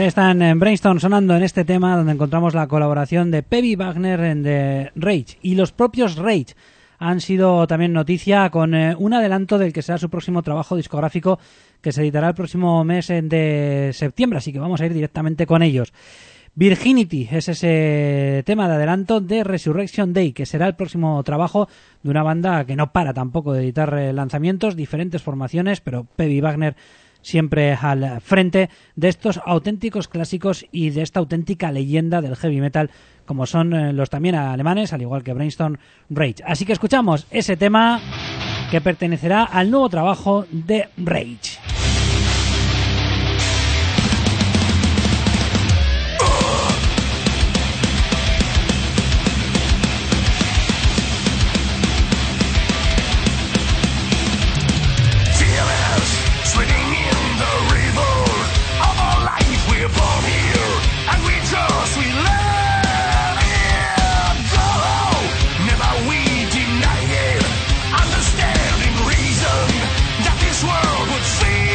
ahí están en Brainstorm sonando en este tema donde encontramos la colaboración de Pebi Wagner en The Rage. Y los propios Rage han sido también noticia con eh, un adelanto del que será su próximo trabajo discográfico que se editará el próximo mes de septiembre, así que vamos a ir directamente con ellos. Virginity es ese tema de adelanto de Resurrection Day, que será el próximo trabajo de una banda que no para tampoco de editar eh, lanzamientos, diferentes formaciones, pero Pebi Wagner siempre al frente de estos auténticos clásicos y de esta auténtica leyenda del heavy metal, como son eh, los también alemanes, al igual que Brainstorm Rage. Así que escuchamos ese tema que pertenecerá al nuevo trabajo de Rage. Understanding reason that this world would see.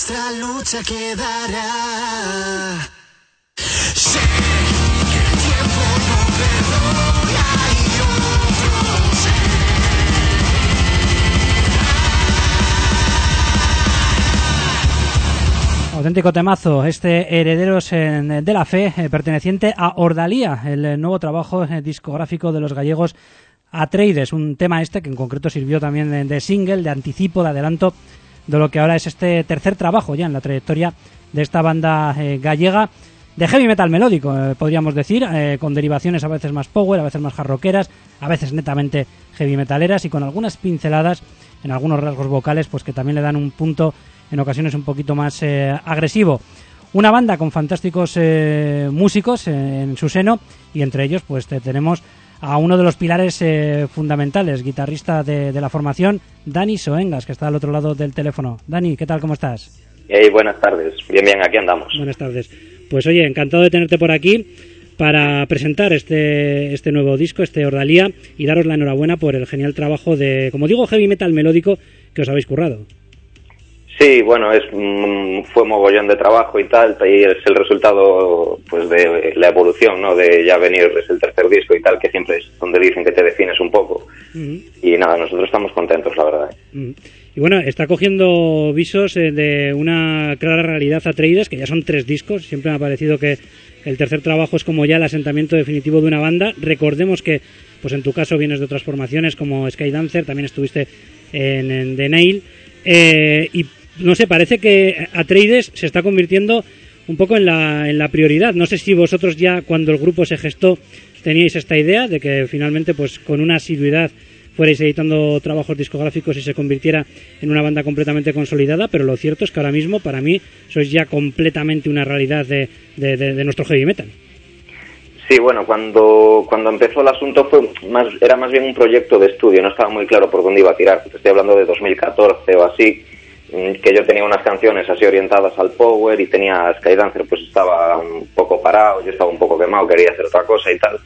nuestra lucha quedará. Sé que el tiempo no perdona y otros Auténtico temazo, este Herederos en, de la Fe, eh, perteneciente a Ordalía, el eh, nuevo trabajo eh, discográfico de los gallegos Atreides, un tema este que en concreto sirvió también de, de single, de anticipo, de adelanto de lo que ahora es este tercer trabajo ya en la trayectoria de esta banda eh, gallega de heavy metal melódico, eh, podríamos decir, eh, con derivaciones a veces más power, a veces más hardrockeras, a veces netamente heavy metaleras y con algunas pinceladas en algunos rasgos vocales pues que también le dan un punto en ocasiones un poquito más eh, agresivo. Una banda con fantásticos eh, músicos eh, en su seno y entre ellos pues te, tenemos a uno de los pilares eh, fundamentales, guitarrista de, de la formación, Dani Soengas, que está al otro lado del teléfono. Dani, ¿qué tal? ¿Cómo estás? Hey, buenas tardes. Bien, bien, aquí andamos. Buenas tardes. Pues oye, encantado de tenerte por aquí para presentar este, este nuevo disco, este Ordalía, y daros la enhorabuena por el genial trabajo de, como digo, heavy metal melódico que os habéis currado. Sí, bueno, es fue mogollón de trabajo y tal, y es el resultado pues de la evolución, ¿no? De ya venir, es el tercer disco y tal, que siempre es donde dicen que te defines un poco. Uh-huh. Y nada, nosotros estamos contentos, la verdad. Uh-huh. Y bueno, está cogiendo visos eh, de una clara realidad Atreides, que ya son tres discos. Siempre me ha parecido que el tercer trabajo es como ya el asentamiento definitivo de una banda. Recordemos que, pues en tu caso vienes de otras formaciones como Skydancer, también estuviste en, en The Nail, eh, y no sé, parece que Atreides se está convirtiendo un poco en la, en la prioridad. No sé si vosotros ya, cuando el grupo se gestó, teníais esta idea de que finalmente, pues con una asiduidad, fuerais editando trabajos discográficos y se convirtiera en una banda completamente consolidada, pero lo cierto es que ahora mismo, para mí, sois ya completamente una realidad de, de, de, de nuestro heavy metal. Sí, bueno, cuando cuando empezó el asunto fue más era más bien un proyecto de estudio, no estaba muy claro por dónde iba a tirar. Te estoy hablando de dos mil catorce o así, que yo tenía unas canciones así orientadas al power y tenía Skydancer, pues estaba un poco parado, yo estaba un poco quemado, quería hacer otra cosa y tal,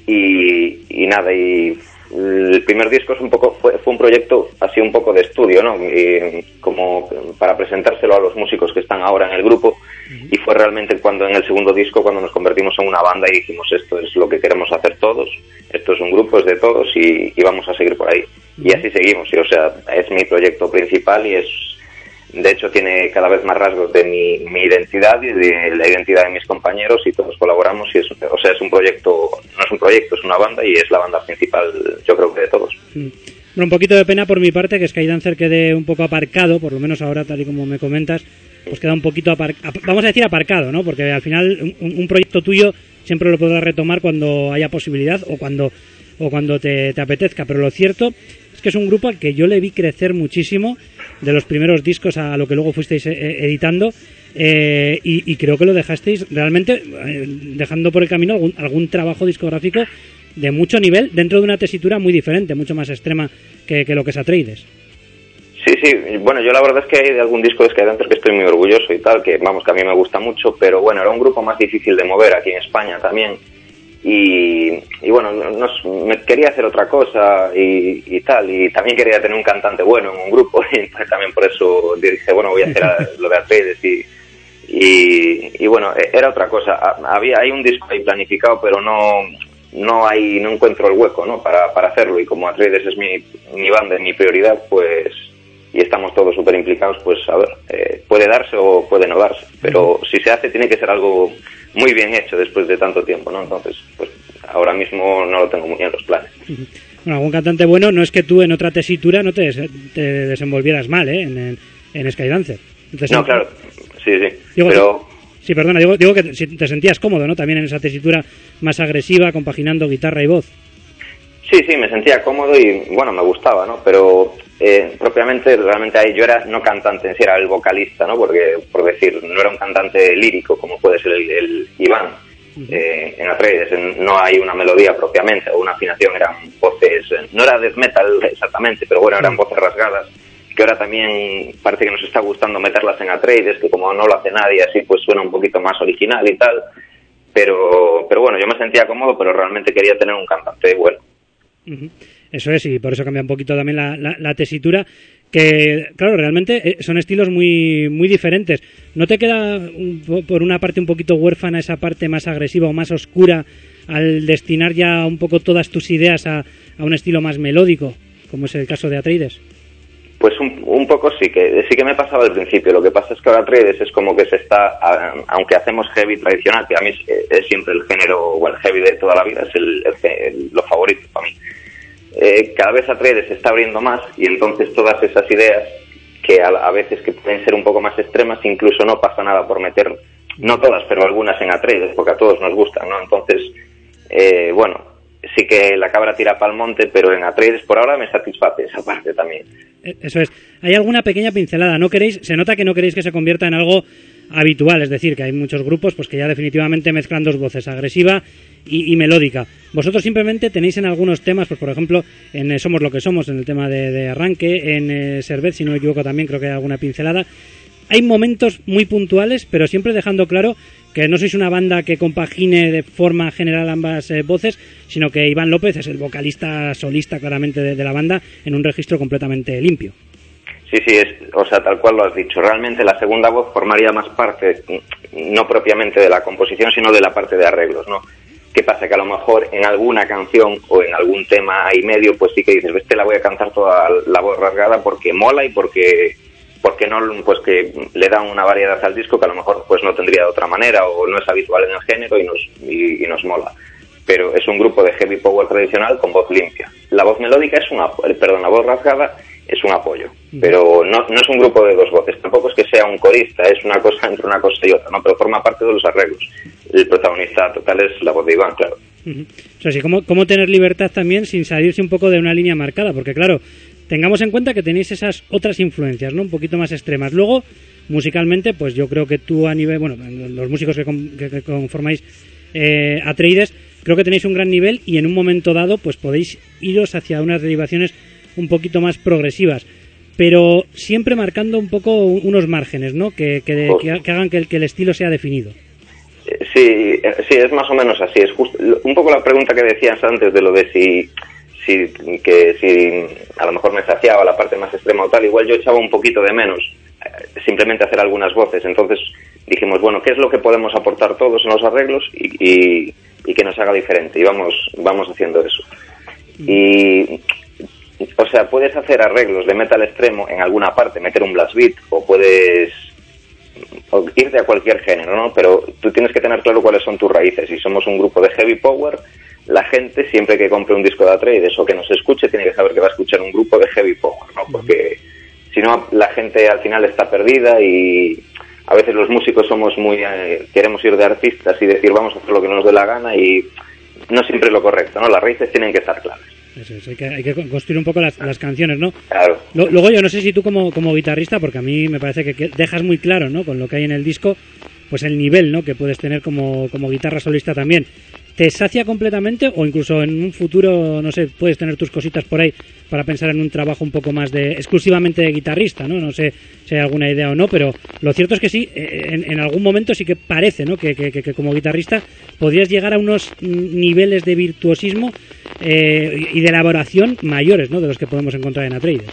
y, y nada, y el primer disco es un poco fue, fue un proyecto así un poco de estudio, ¿no? Y como para presentárselo a los músicos que están ahora en el grupo, y fue realmente cuando en el segundo disco cuando nos convertimos en una banda y dijimos esto es lo que queremos hacer todos, esto es un grupo, es de todos y, y vamos a seguir por ahí, y así seguimos, y o sea, es mi proyecto principal y es de hecho tiene cada vez más rasgos de mi, mi identidad y de la identidad de mis compañeros y todos colaboramos y es, o sea, es un proyecto, no es un proyecto, es una banda y es la banda principal, yo creo que de todos. Mm. Bueno, un poquito de pena por mi parte que Skydancer quede un poco aparcado, por lo menos ahora tal y como me comentas, pues queda un poquito aparcado, vamos a decir aparcado, ¿no? Porque al final un, un proyecto tuyo siempre lo podrás retomar cuando haya posibilidad o cuando o cuando te, te apetezca, pero lo cierto es que es un grupo al que yo le vi crecer muchísimo de los primeros discos a lo que luego fuisteis eh, editando eh, y, y creo que lo dejasteis realmente eh, dejando por el camino algún, algún trabajo discográfico de mucho nivel dentro de una tesitura muy diferente, mucho más extrema que, que lo que es Atreides. Sí, sí, bueno, yo la verdad es que hay de algún disco de Skydancer que estoy muy orgulloso y tal, que vamos, que a mí me gusta mucho, pero bueno, era un grupo más difícil de mover aquí en España también. Y, y bueno, nos, me quería hacer otra cosa y, y tal, y también quería tener un cantante bueno en un grupo, y pues también por eso dije, bueno, voy a hacer lo de Atreides y, y, y bueno, era otra cosa. Había, hay un disco ahí planificado, pero no no hay no encuentro el hueco, ¿no? Para, para hacerlo, y como Atreides es mi, mi banda, es mi prioridad, pues, y estamos todos súper implicados, pues a ver, eh, puede darse o puede no darse, pero si se hace tiene que ser algo muy bien hecho después de tanto tiempo, ¿no? Entonces, pues ahora mismo no lo tengo muy en los planes. Bueno, algún cantante bueno, no es que tú en otra tesitura no te, des- te desenvolvieras mal, ¿eh? En, en, en Skydancer. Entonces, no, claro, sí, sí, digo, pero... Sí, perdona, digo, digo que si te sentías cómodo, ¿no? También en esa tesitura más agresiva, compaginando guitarra y voz. Sí, sí, me sentía cómodo y, bueno, me gustaba, ¿no? Pero eh, propiamente, realmente ahí yo era no cantante en sí, era el vocalista, ¿no? Porque, por decir, no era un cantante lírico como puede ser el, el Iván. Uh-huh. eh, en Atreides no hay una melodía propiamente o una afinación, eran voces, no era death metal exactamente, pero bueno, eran uh-huh. voces rasgadas, que ahora también parece que nos está gustando meterlas en Atreides, que como no lo hace nadie así, pues suena un poquito más original y tal, pero pero bueno, yo me sentía cómodo, pero realmente quería tener un cantante bueno. Uh-huh. Eso es, y por eso cambia un poquito también la, la, la tesitura. que, claro, realmente son estilos muy muy diferentes. ¿No te queda, un, por una parte, un poquito huérfana esa parte más agresiva o más oscura al destinar ya un poco todas tus ideas a, a un estilo más melódico, como es el caso de Atreides? Pues un, un poco sí que sí que me pasaba al principio. Lo que pasa es que ahora Atreides es como que se está, aunque hacemos heavy tradicional, que a mí es, es siempre el género, o el heavy de toda la vida, es el, el, el, lo favorito para mí. Eh, cada vez Atreides se está abriendo más y entonces todas esas ideas que a, a veces que pueden ser un poco más extremas, incluso no pasa nada por meter, no todas, pero algunas en Atreides, porque a todos nos gustan, ¿no? Entonces, eh, bueno, sí que la cabra tira pa'l monte, pero en Atreides por ahora me satisface esa parte también. Eso es. Hay alguna pequeña pincelada. No queréis, se nota que no queréis que se convierta en algo habitual, es decir, que hay muchos grupos pues que ya definitivamente mezclan dos voces, agresiva y, y melódica. Vosotros simplemente tenéis en algunos temas, pues por ejemplo, en eh, Somos lo que somos, en el tema de, de arranque, en eh, Servet, si no me equivoco también, creo que hay alguna pincelada. Hay momentos muy puntuales, pero siempre dejando claro que no sois una banda que compagine de forma general ambas eh, voces, sino que Iván López es el vocalista solista claramente de, de la banda en un registro completamente limpio. Sí, sí, es, o sea, tal cual lo has dicho. Realmente la segunda voz formaría más parte, no propiamente de la composición, sino de la parte de arreglos, ¿no? ¿Qué pasa? Que a lo mejor en alguna canción o en algún tema ahí medio, pues sí que dices, este la voy a cantar toda la voz rasgada porque mola y porque... porque no, pues que le dan una variedad al disco que a lo mejor pues no tendría de otra manera o no es habitual en el género y nos y, y nos mola. Pero es un grupo de heavy power tradicional con voz limpia. La voz melódica es una, perdón, la voz rasgada es un apoyo, pero no no es un grupo de dos voces. Tampoco es que sea un corista, es una cosa entre una cosa y otra, no, pero forma parte de los arreglos. El protagonista total es la voz de Iván, claro. Uh-huh. O sea, sí, ¿cómo, cómo tener libertad también sin salirse un poco de una línea marcada, porque claro, tengamos en cuenta que tenéis esas otras influencias, ¿no? Un poquito más extremas. Luego, musicalmente, pues yo creo que tú a nivel, bueno, los músicos que, con, que, que conformáis eh, Atreides, creo que tenéis un gran nivel y en un momento dado, pues podéis iros hacia unas derivaciones un poquito más progresivas, pero siempre marcando un poco unos márgenes, ¿no? Que, que, que, que hagan que el, que el estilo sea definido. Sí, sí, es más o menos así. Es justo, un poco la pregunta que decías antes de lo de si... Si, que si a lo mejor me saciaba la parte más extrema o tal, igual yo echaba un poquito de menos eh, simplemente hacer algunas voces. Entonces dijimos, bueno, ¿qué es lo que podemos aportar todos en los arreglos y, y, y que nos haga diferente? Y vamos, vamos haciendo eso. Y, o sea, puedes hacer arreglos de metal extremo en alguna parte, meter un blast beat, o puedes o irte a cualquier género, ¿no? Pero tú tienes que tener claro cuáles son tus raíces. Y somos un grupo de heavy power. La gente, siempre que compre un disco de Atreides o que nos escuche, tiene que saber que va a escuchar un grupo de heavy power, ¿no? Porque si no, la gente al final está perdida y a veces los músicos somos muy... Eh, queremos ir de artistas y decir vamos a hacer lo que nos dé la gana y no siempre es lo correcto, ¿no? Las raíces tienen que estar claras. Eso es, hay que, hay que construir un poco las, las canciones, ¿no? Claro. Luego yo no sé si tú como, como guitarrista, porque a mí me parece que, que dejas muy claro, ¿no? Con lo que hay en el disco, pues el nivel, ¿no? Que puedes tener como, como guitarra solista también. ¿Te sacia completamente o incluso en un futuro, no sé, puedes tener tus cositas por ahí para pensar en un trabajo un poco más de exclusivamente de guitarrista, ¿no? No sé si hay alguna idea o no, pero lo cierto es que sí, en, en algún momento sí que parece, ¿no? Que, que, que como guitarrista podrías llegar a unos niveles de virtuosismo eh, y de elaboración mayores, ¿no? De los que podemos encontrar en Atreides.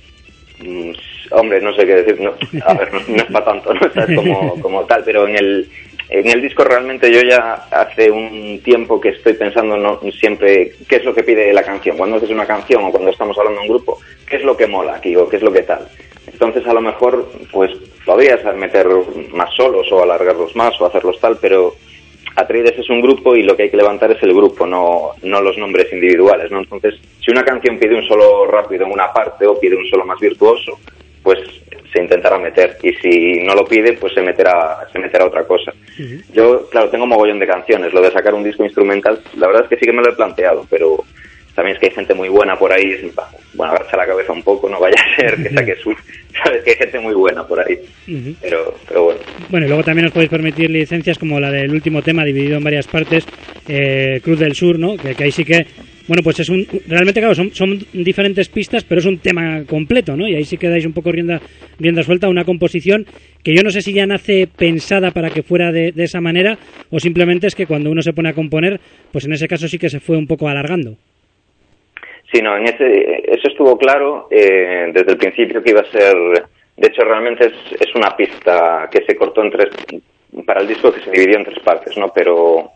Mm, hombre, no sé qué decir, no, a ver, no, no es para tanto, no es como, como tal, pero en el... En el disco realmente yo ya hace un tiempo que estoy pensando no siempre qué es lo que pide la canción. Cuando haces una canción o cuando estamos hablando de un grupo, qué es lo que mola aquí o qué es lo que tal. Entonces a lo mejor pues podrías meter más solos o alargarlos más o hacerlos tal, pero Atreides es un grupo y lo que hay que levantar es el grupo, no, no los nombres individuales, ¿no? Entonces si una canción pide un solo rápido en una parte o pide un solo más virtuoso, pues se intentará meter, y si no lo pide pues se meterá se meterá otra cosa. Uh-huh. Yo, claro, tengo mogollón de canciones. Lo de sacar un disco instrumental, la verdad es que sí que me lo he planteado, pero también es que hay gente muy buena por ahí, es, bueno, agarcha la cabeza un poco, no vaya a ser que saque su... Sabes que hay gente muy buena por ahí, uh-huh. pero, pero bueno. Bueno, y luego también os podéis permitir licencias como la del último tema, dividido en varias partes, eh, Cruz del Sur, ¿no? Que, que ahí sí que... Bueno, pues es un... Realmente, claro, son, son diferentes pistas, pero es un tema completo, ¿no? Y ahí sí que dais un poco rienda, rienda suelta a una composición que yo no sé si ya nace pensada para que fuera de, de esa manera o simplemente es que cuando uno se pone a componer, pues en ese caso sí que se fue un poco alargando. Sí, no, en ese, eso estuvo claro eh, desde el principio que iba a ser... De hecho, realmente es, es una pista que se cortó en tres... Para el disco que se dividió en tres partes, ¿no? Pero...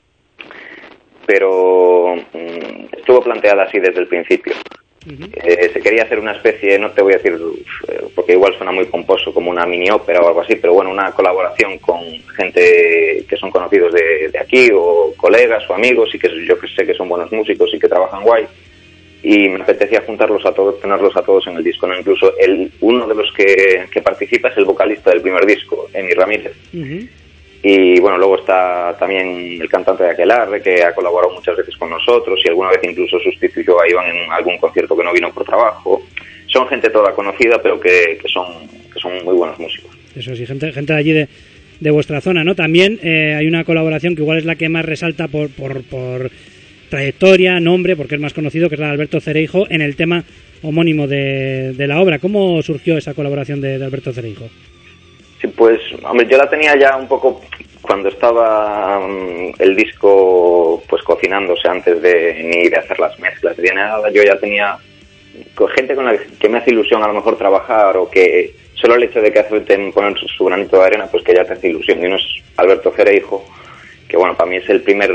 Pero... Mmm, estuvo planteada así desde el principio. Uh-huh. Eh, se quería hacer una especie, no te voy a decir, porque igual suena muy pomposo, como una mini ópera o algo así, pero bueno, una colaboración con gente que son conocidos de, de aquí, o colegas o amigos, y que yo que sé que son buenos músicos y que trabajan guay, y me apetecía juntarlos a todos, tenerlos a todos en el disco, ¿no? Incluso el uno de los que, que participa es el vocalista del primer disco, Emi Ramírez. Uh-huh. Y bueno, luego está también el cantante de Aquelarre, que ha colaborado muchas veces con nosotros y alguna vez incluso sustituyó a Iván en algún concierto que no vino por trabajo. Son gente toda conocida, pero que, que son que son muy buenos músicos. Eso sí, gente, gente de allí de, de vuestra zona, ¿no? También eh, hay una colaboración que igual es la que más resalta por, por, por trayectoria, nombre, porque es más conocido, que es la de Alberto Cereijo, en el tema homónimo de, de la obra. ¿Cómo surgió esa colaboración de, de Alberto Cereijo? Sí, pues, hombre, yo la tenía ya un poco cuando estaba um, el disco pues cocinándose antes de ni de hacer las mezclas, de nada. Yo ya tenía con gente con la que me hace ilusión a lo mejor trabajar, o que solo el hecho de que acepten poner su, su granito de arena, pues que ya te hace ilusión. Y uno es Alberto Cereijo, que bueno, para mí es el primer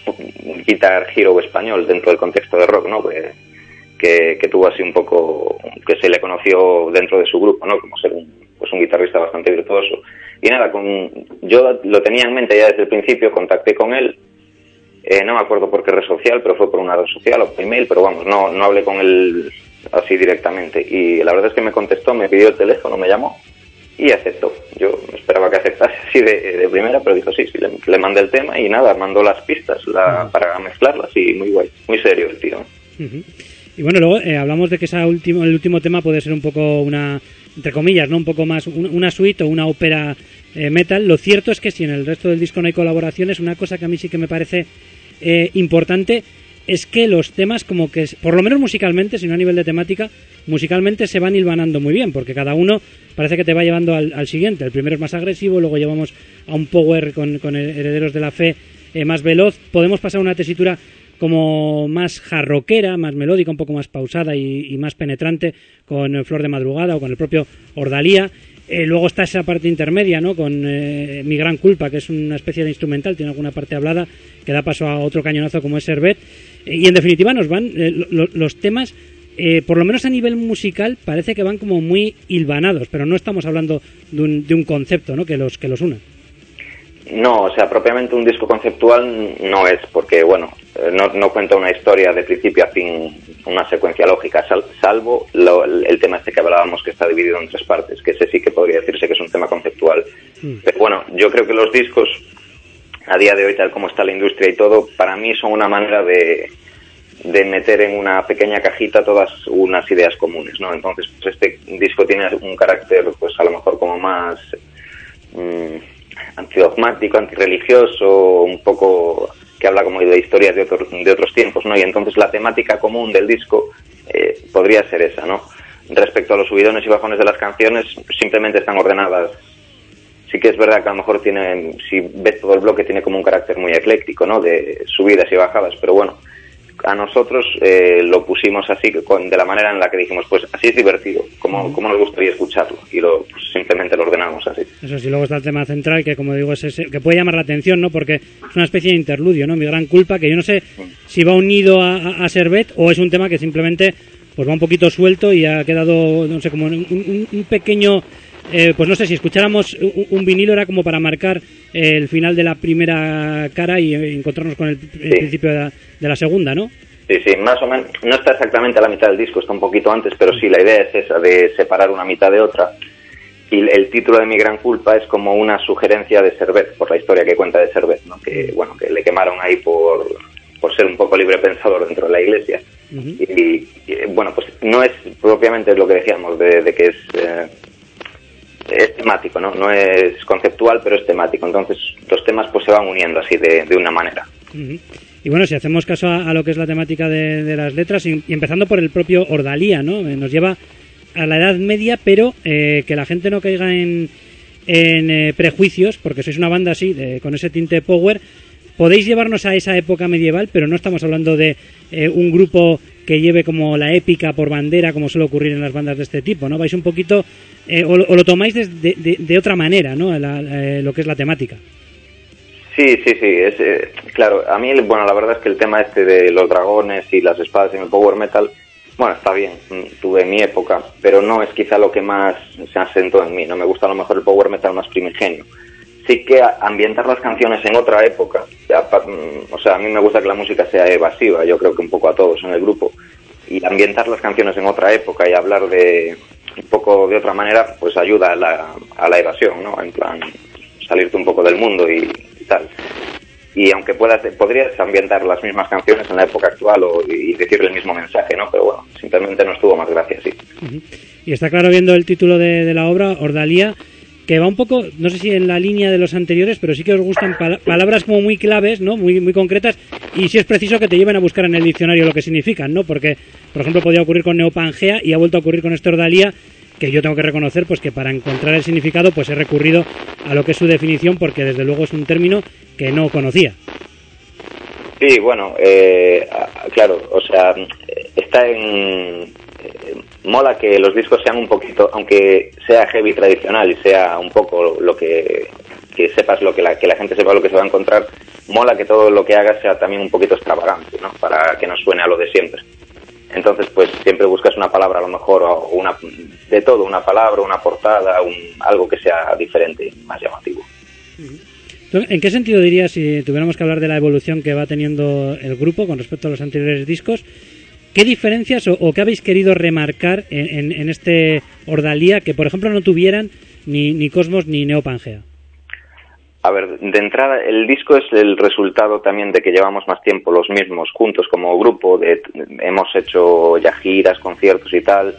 guitar hero español dentro del contexto de rock, ¿no? Que, que, que tuvo así un poco, que se le conoció dentro de su grupo, ¿no? Como ser un pues un guitarrista bastante virtuoso. Y nada, con, yo lo tenía en mente ya desde el principio, contacté con él, eh, no me acuerdo por qué red social, pero fue por una red social o por email, pero vamos, no, no hablé con él así directamente. Y la verdad es que me contestó, me pidió el teléfono, me llamó y aceptó. Yo esperaba que aceptase así de, de primera, pero dijo sí, sí, le, le mandé el tema y nada, mandó las pistas la, uh-huh. para mezclarlas, y muy guay, muy serio el tío. Uh-huh. Y bueno, luego eh, hablamos de que esa último, el último tema puede ser un poco una, entre comillas, ¿no? Un poco más una suite o una ópera eh, metal. Lo cierto es que si en el resto del disco no hay colaboraciones, una cosa que a mí sí que me parece eh, importante es que los temas, como que, por lo menos musicalmente, si no a nivel de temática, musicalmente se van hilvanando muy bien, porque cada uno parece que te va llevando al, al siguiente. El primero es más agresivo, luego llevamos a un power con, con Herederos de la Fe eh, más veloz. Podemos pasar a una tesitura como más jarroquera, más melódica, un poco más pausada y, y más penetrante, con Flor de Madrugada o con el propio Ordalía. Eh, luego está esa parte intermedia, ¿no? Con eh, Mi Gran Culpa, que es una especie de instrumental, tiene alguna parte hablada que da paso a otro cañonazo como es Servet. Eh, y en definitiva nos van eh, lo, los temas, eh, por lo menos a nivel musical, parece que van como muy hilvanados, pero no estamos hablando de un, de un concepto, ¿no? que los que los una. No, o sea, propiamente un disco conceptual no es, porque, bueno, no, no cuenta una historia de principio a fin, una secuencia lógica, sal, salvo lo, el tema este que hablábamos, que está dividido en tres partes, que ese sí que podría decirse que es un tema conceptual. Mm. Pero bueno, yo creo que los discos, a día de hoy, tal como está la industria y todo, para mí son una manera de, de meter en una pequeña cajita todas unas ideas comunes, ¿no? Entonces, pues este disco tiene un carácter, pues a lo mejor como más... Mmm, antidogmático, antirreligioso, un poco que habla como de historias de otros de otros tiempos, ¿no? Y entonces la temática común del disco eh, podría ser esa, ¿no? Respecto a los subidones y bajones de las canciones, simplemente están ordenadas. Sí que es verdad que a lo mejor tiene, si ves todo el bloque, tiene como un carácter muy ecléctico, ¿no? De subidas y bajadas, pero bueno, a nosotros eh, lo pusimos así, con, de la manera en la que dijimos, pues así es divertido, como, como nos gustaría escucharlo, y lo pues, simplemente lo ordenamos así. Eso sí, luego está el tema central, que como digo, es ese, que puede llamar la atención, ¿no? Porque es una especie de interludio, ¿no? Mi Gran Culpa, que yo no sé si va unido a, a, a Servet, o es un tema que simplemente pues va un poquito suelto y ha quedado, no sé, como un, un, un pequeño... Eh, pues no sé, si escucháramos un, un vinilo era como para marcar eh, el final de la primera cara y eh, encontrarnos con el, el sí. principio de la, de la segunda, ¿no? Sí, sí, más o menos, no está exactamente a la mitad del disco, está un poquito antes, pero sí, la idea es esa, de separar una mitad de otra. Y el título de Mi Gran Culpa es como una sugerencia de Servet, por la historia que cuenta de Servet, ¿no? Que, bueno, que le quemaron ahí por, por ser un poco libre pensador dentro de la iglesia. Uh-huh. Y, y, bueno, pues no es propiamente lo que decíamos, de, de que es... Eh, es temático, ¿no? No es conceptual, pero es temático. Entonces, los temas pues se van uniendo así de, de una manera. Uh-huh. Y bueno, si hacemos caso a, a lo que es la temática de, de las letras, y, y empezando por el propio Ordalía, ¿no? Eh, nos lleva a la Edad Media, pero eh, que la gente no caiga en, en eh, prejuicios, porque sois una banda así, de, con ese tinte power. Podéis llevarnos a esa época medieval, pero no estamos hablando de eh, un grupo que lleve como la épica por bandera, como suele ocurrir en las bandas de este tipo, ¿no? Vais un poquito, eh, o, o lo tomáis de, de, de otra manera, ¿no? La, eh, lo que es la temática. Sí, sí, sí, es, eh, claro, a mí, bueno, la verdad es que el tema este de los dragones y las espadas en el power metal, bueno, está bien, tuve mi época, pero no es quizá lo que más se asentó en mí, no me gusta a lo mejor el power metal más primigenio. Sí que ambientar las canciones en otra época, o sea, a mí me gusta que la música sea evasiva, yo creo que un poco a todos en el grupo, y ambientar las canciones en otra época y hablar de un poco de otra manera, pues ayuda a la, a la evasión, ¿no? En plan, salirte un poco del mundo y, y tal. Y aunque puedas, podrías ambientar las mismas canciones en la época actual o, y decirle el mismo mensaje, ¿no? Pero bueno, simplemente no estuvo más gracia así. Uh-huh. Y está claro viendo el título de, de la obra, Ordalía, que va un poco, no sé si en la línea de los anteriores, pero sí que os gustan pal- palabras como muy claves, ¿no? Muy muy concretas, y si es preciso que te lleven a buscar en el diccionario lo que significan, ¿no? Porque, por ejemplo, podía ocurrir con Neopangea y ha vuelto a ocurrir con este Ordalía, que yo tengo que reconocer pues que para encontrar el significado pues he recurrido a lo que es su definición, porque desde luego es un término que no conocía. Sí, bueno, eh, claro, o sea, está en... mola que los discos sean un poquito, aunque sea heavy tradicional y sea un poco lo que, que sepas lo que la, que la gente sepa lo que se va a encontrar, mola que todo lo que hagas sea también un poquito extravagante, ¿no? Para que no suene a lo de siempre. Entonces, pues siempre buscas una palabra a lo mejor, o una, de todo, una palabra, una portada, un, algo que sea diferente, más llamativo. ¿En qué sentido dirías, si tuviéramos que hablar de la evolución que va teniendo el grupo con respecto a los anteriores discos, qué diferencias o, o qué habéis querido remarcar en, en, en este Ordalía que, por ejemplo, no tuvieran ni, ni Cosmos ni Neopangea? A ver, de entrada, el disco es el resultado también de que llevamos más tiempo los mismos juntos como grupo, de, hemos hecho ya giras, conciertos y tal,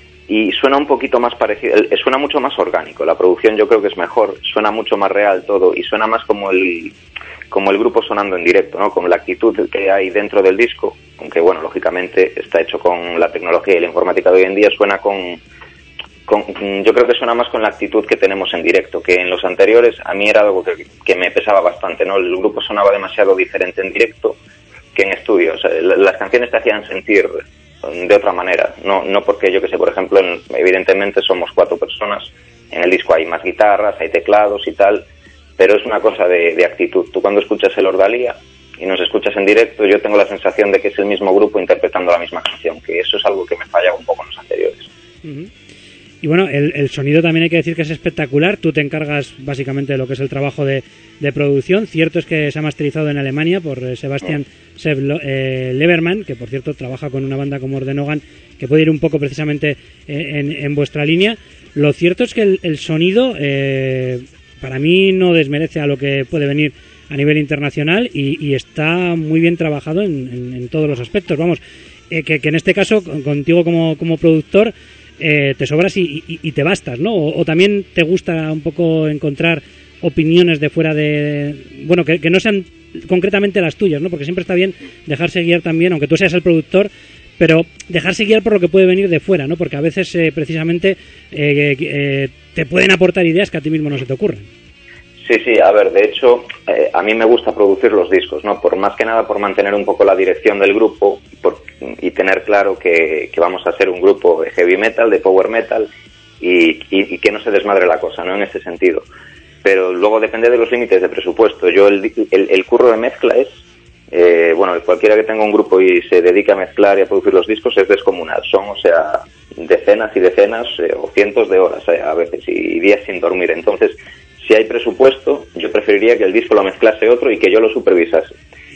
y suena un poquito más parecido, suena mucho más orgánico, la producción yo creo que es mejor, suena mucho más real todo, y suena más como el como el grupo sonando en directo, ¿no? Con la actitud que hay dentro del disco, aunque bueno, lógicamente está hecho con la tecnología y la informática de hoy en día, suena con... Con, yo creo que suena más con la actitud que tenemos en directo, que en los anteriores a mí era algo que, que me pesaba bastante, ¿no? El grupo sonaba demasiado diferente en directo que en estudio. O sea, las canciones te hacían sentir de otra manera, no no porque yo que sé, por ejemplo, en, evidentemente somos cuatro personas, en el disco hay más guitarras, hay teclados y tal, pero es una cosa de, de actitud. Tú cuando escuchas el Ordalía y nos escuchas en directo, yo tengo la sensación de que es el mismo grupo interpretando la misma canción, que eso es algo que me fallaba un poco en los anteriores. Uh-huh. Y bueno, el, el sonido también hay que decir que es espectacular. Tú te encargas básicamente de lo que es el trabajo de, de producción. Cierto es que se ha masterizado en Alemania por eh, Sebastian Seb eh, Leverman, que por cierto trabaja con una banda como Ordenogan, que puede ir un poco precisamente en, en vuestra línea. Lo cierto es que el, el sonido eh, para mí no desmerece a lo que puede venir a nivel internacional y, y está muy bien trabajado en, en, en todos los aspectos. Vamos, eh, que, que en este caso contigo como, como productor Eh, te sobras y, y, y te bastas, ¿no? O, o también te gusta un poco encontrar opiniones de fuera de... Bueno, que, que no sean concretamente las tuyas, ¿no? Porque siempre está bien dejarse guiar también, aunque tú seas el productor, pero dejarse guiar por lo que puede venir de fuera, ¿no? Porque a veces eh, precisamente eh, eh, te pueden aportar ideas que a ti mismo no se te ocurren. Sí, sí, a ver, de hecho, eh, a mí me gusta producir los discos, ¿no? Por más que nada por mantener un poco la dirección del grupo por, y tener claro que, que vamos a ser un grupo de heavy metal, de power metal y, y, y que no se desmadre la cosa, ¿no? En ese sentido. Pero luego depende de los límites de presupuesto. Yo, el, el, el curro de mezcla es, eh, bueno, cualquiera que tenga un grupo y se dedique a mezclar y a producir los discos es descomunal. Son, o sea, decenas y decenas eh, o cientos de horas eh, a veces y días sin dormir. Entonces, si hay presupuesto, yo preferiría que el disco lo mezclase otro y que yo lo supervisase.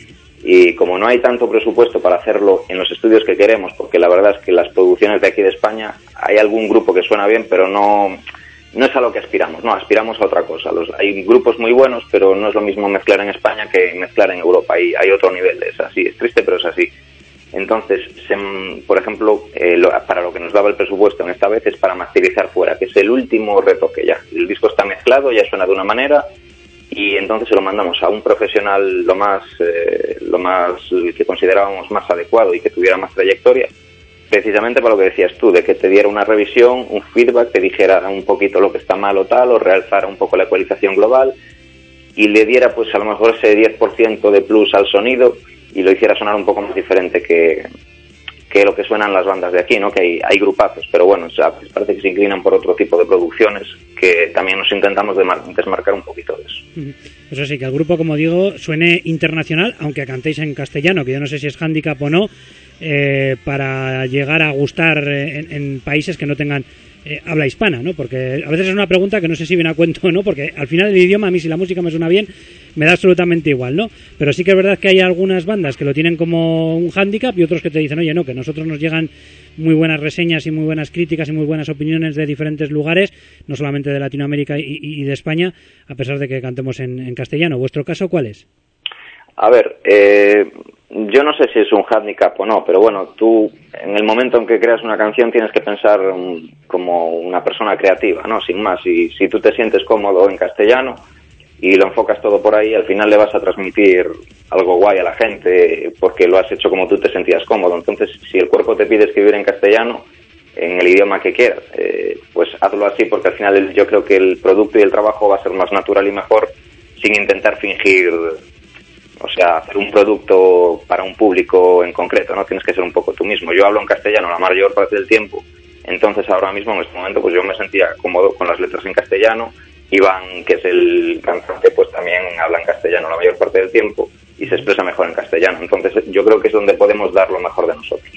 Y como no hay tanto presupuesto para hacerlo en los estudios que queremos, porque la verdad es que las producciones de aquí de España, hay algún grupo que suena bien, pero no, no es a lo que aspiramos, no, aspiramos a otra cosa. Los, hay grupos muy buenos, pero no es lo mismo mezclar en España que mezclar en Europa, y hay otro nivel, es así, es triste, pero es así. Entonces, se, por ejemplo, eh, lo, para lo que nos daba el presupuesto en esta vez es para masterizar fuera, que es el último retoque ya. El disco está mezclado, ya suena de una manera, y entonces se lo mandamos a un profesional lo más, eh, lo más que considerábamos más adecuado y que tuviera más trayectoria, precisamente para lo que decías tú, de que te diera una revisión, un feedback, te dijera un poquito lo que está mal o tal, o realzara un poco la ecualización global, y le diera pues a lo mejor ese diez por ciento de plus al sonido, y lo hiciera sonar un poco más diferente que, que lo que suenan las bandas de aquí, ¿no? Que hay, hay grupazos, pero bueno, o sea, pues parece que se inclinan por otro tipo de producciones que también nos intentamos desmarcar un poquito de eso. Eso sí, que el grupo, como digo, suene internacional, aunque cantéis en castellano, que yo no sé si es hándicap o no, eh, para llegar a gustar en, en países que no tengan eh, habla hispana, ¿no? Porque a veces es una pregunta que no sé si viene a cuento o no, porque al final el idioma, a mí si la música me suena bien, me da absolutamente igual, ¿no? Pero sí que es verdad que hay algunas bandas que lo tienen como un hándicap y otros que te dicen, oye, no, que nosotros nos llegan muy buenas reseñas y muy buenas críticas y muy buenas opiniones de diferentes lugares, no solamente de Latinoamérica y, y de España, a pesar de que cantemos en, en castellano. ¿Vuestro caso cuál es? A ver, eh, yo no sé si es un handicap o no, pero bueno, tú en el momento en que creas una canción tienes que pensar um, como una persona creativa, ¿no? Sin más, y si tú te sientes cómodo en castellano y lo enfocas todo por ahí, al final le vas a transmitir algo guay a la gente porque lo has hecho como tú te sentías cómodo. Entonces, si el cuerpo te pide escribir en castellano, en el idioma que quieras, eh, pues hazlo así, porque al final yo creo que el producto y el trabajo va a ser más natural y mejor sin intentar fingir, o sea, hacer un producto para un público en concreto, ¿no? Tienes que ser un poco tú mismo. Yo hablo en castellano la mayor parte del tiempo, entonces ahora mismo en este momento pues yo me sentía cómodo con las letras en castellano. Iván, que es el cantante, pues también habla en castellano la mayor parte del tiempo y se expresa mejor en castellano. Entonces yo creo que es donde podemos dar lo mejor de nosotros.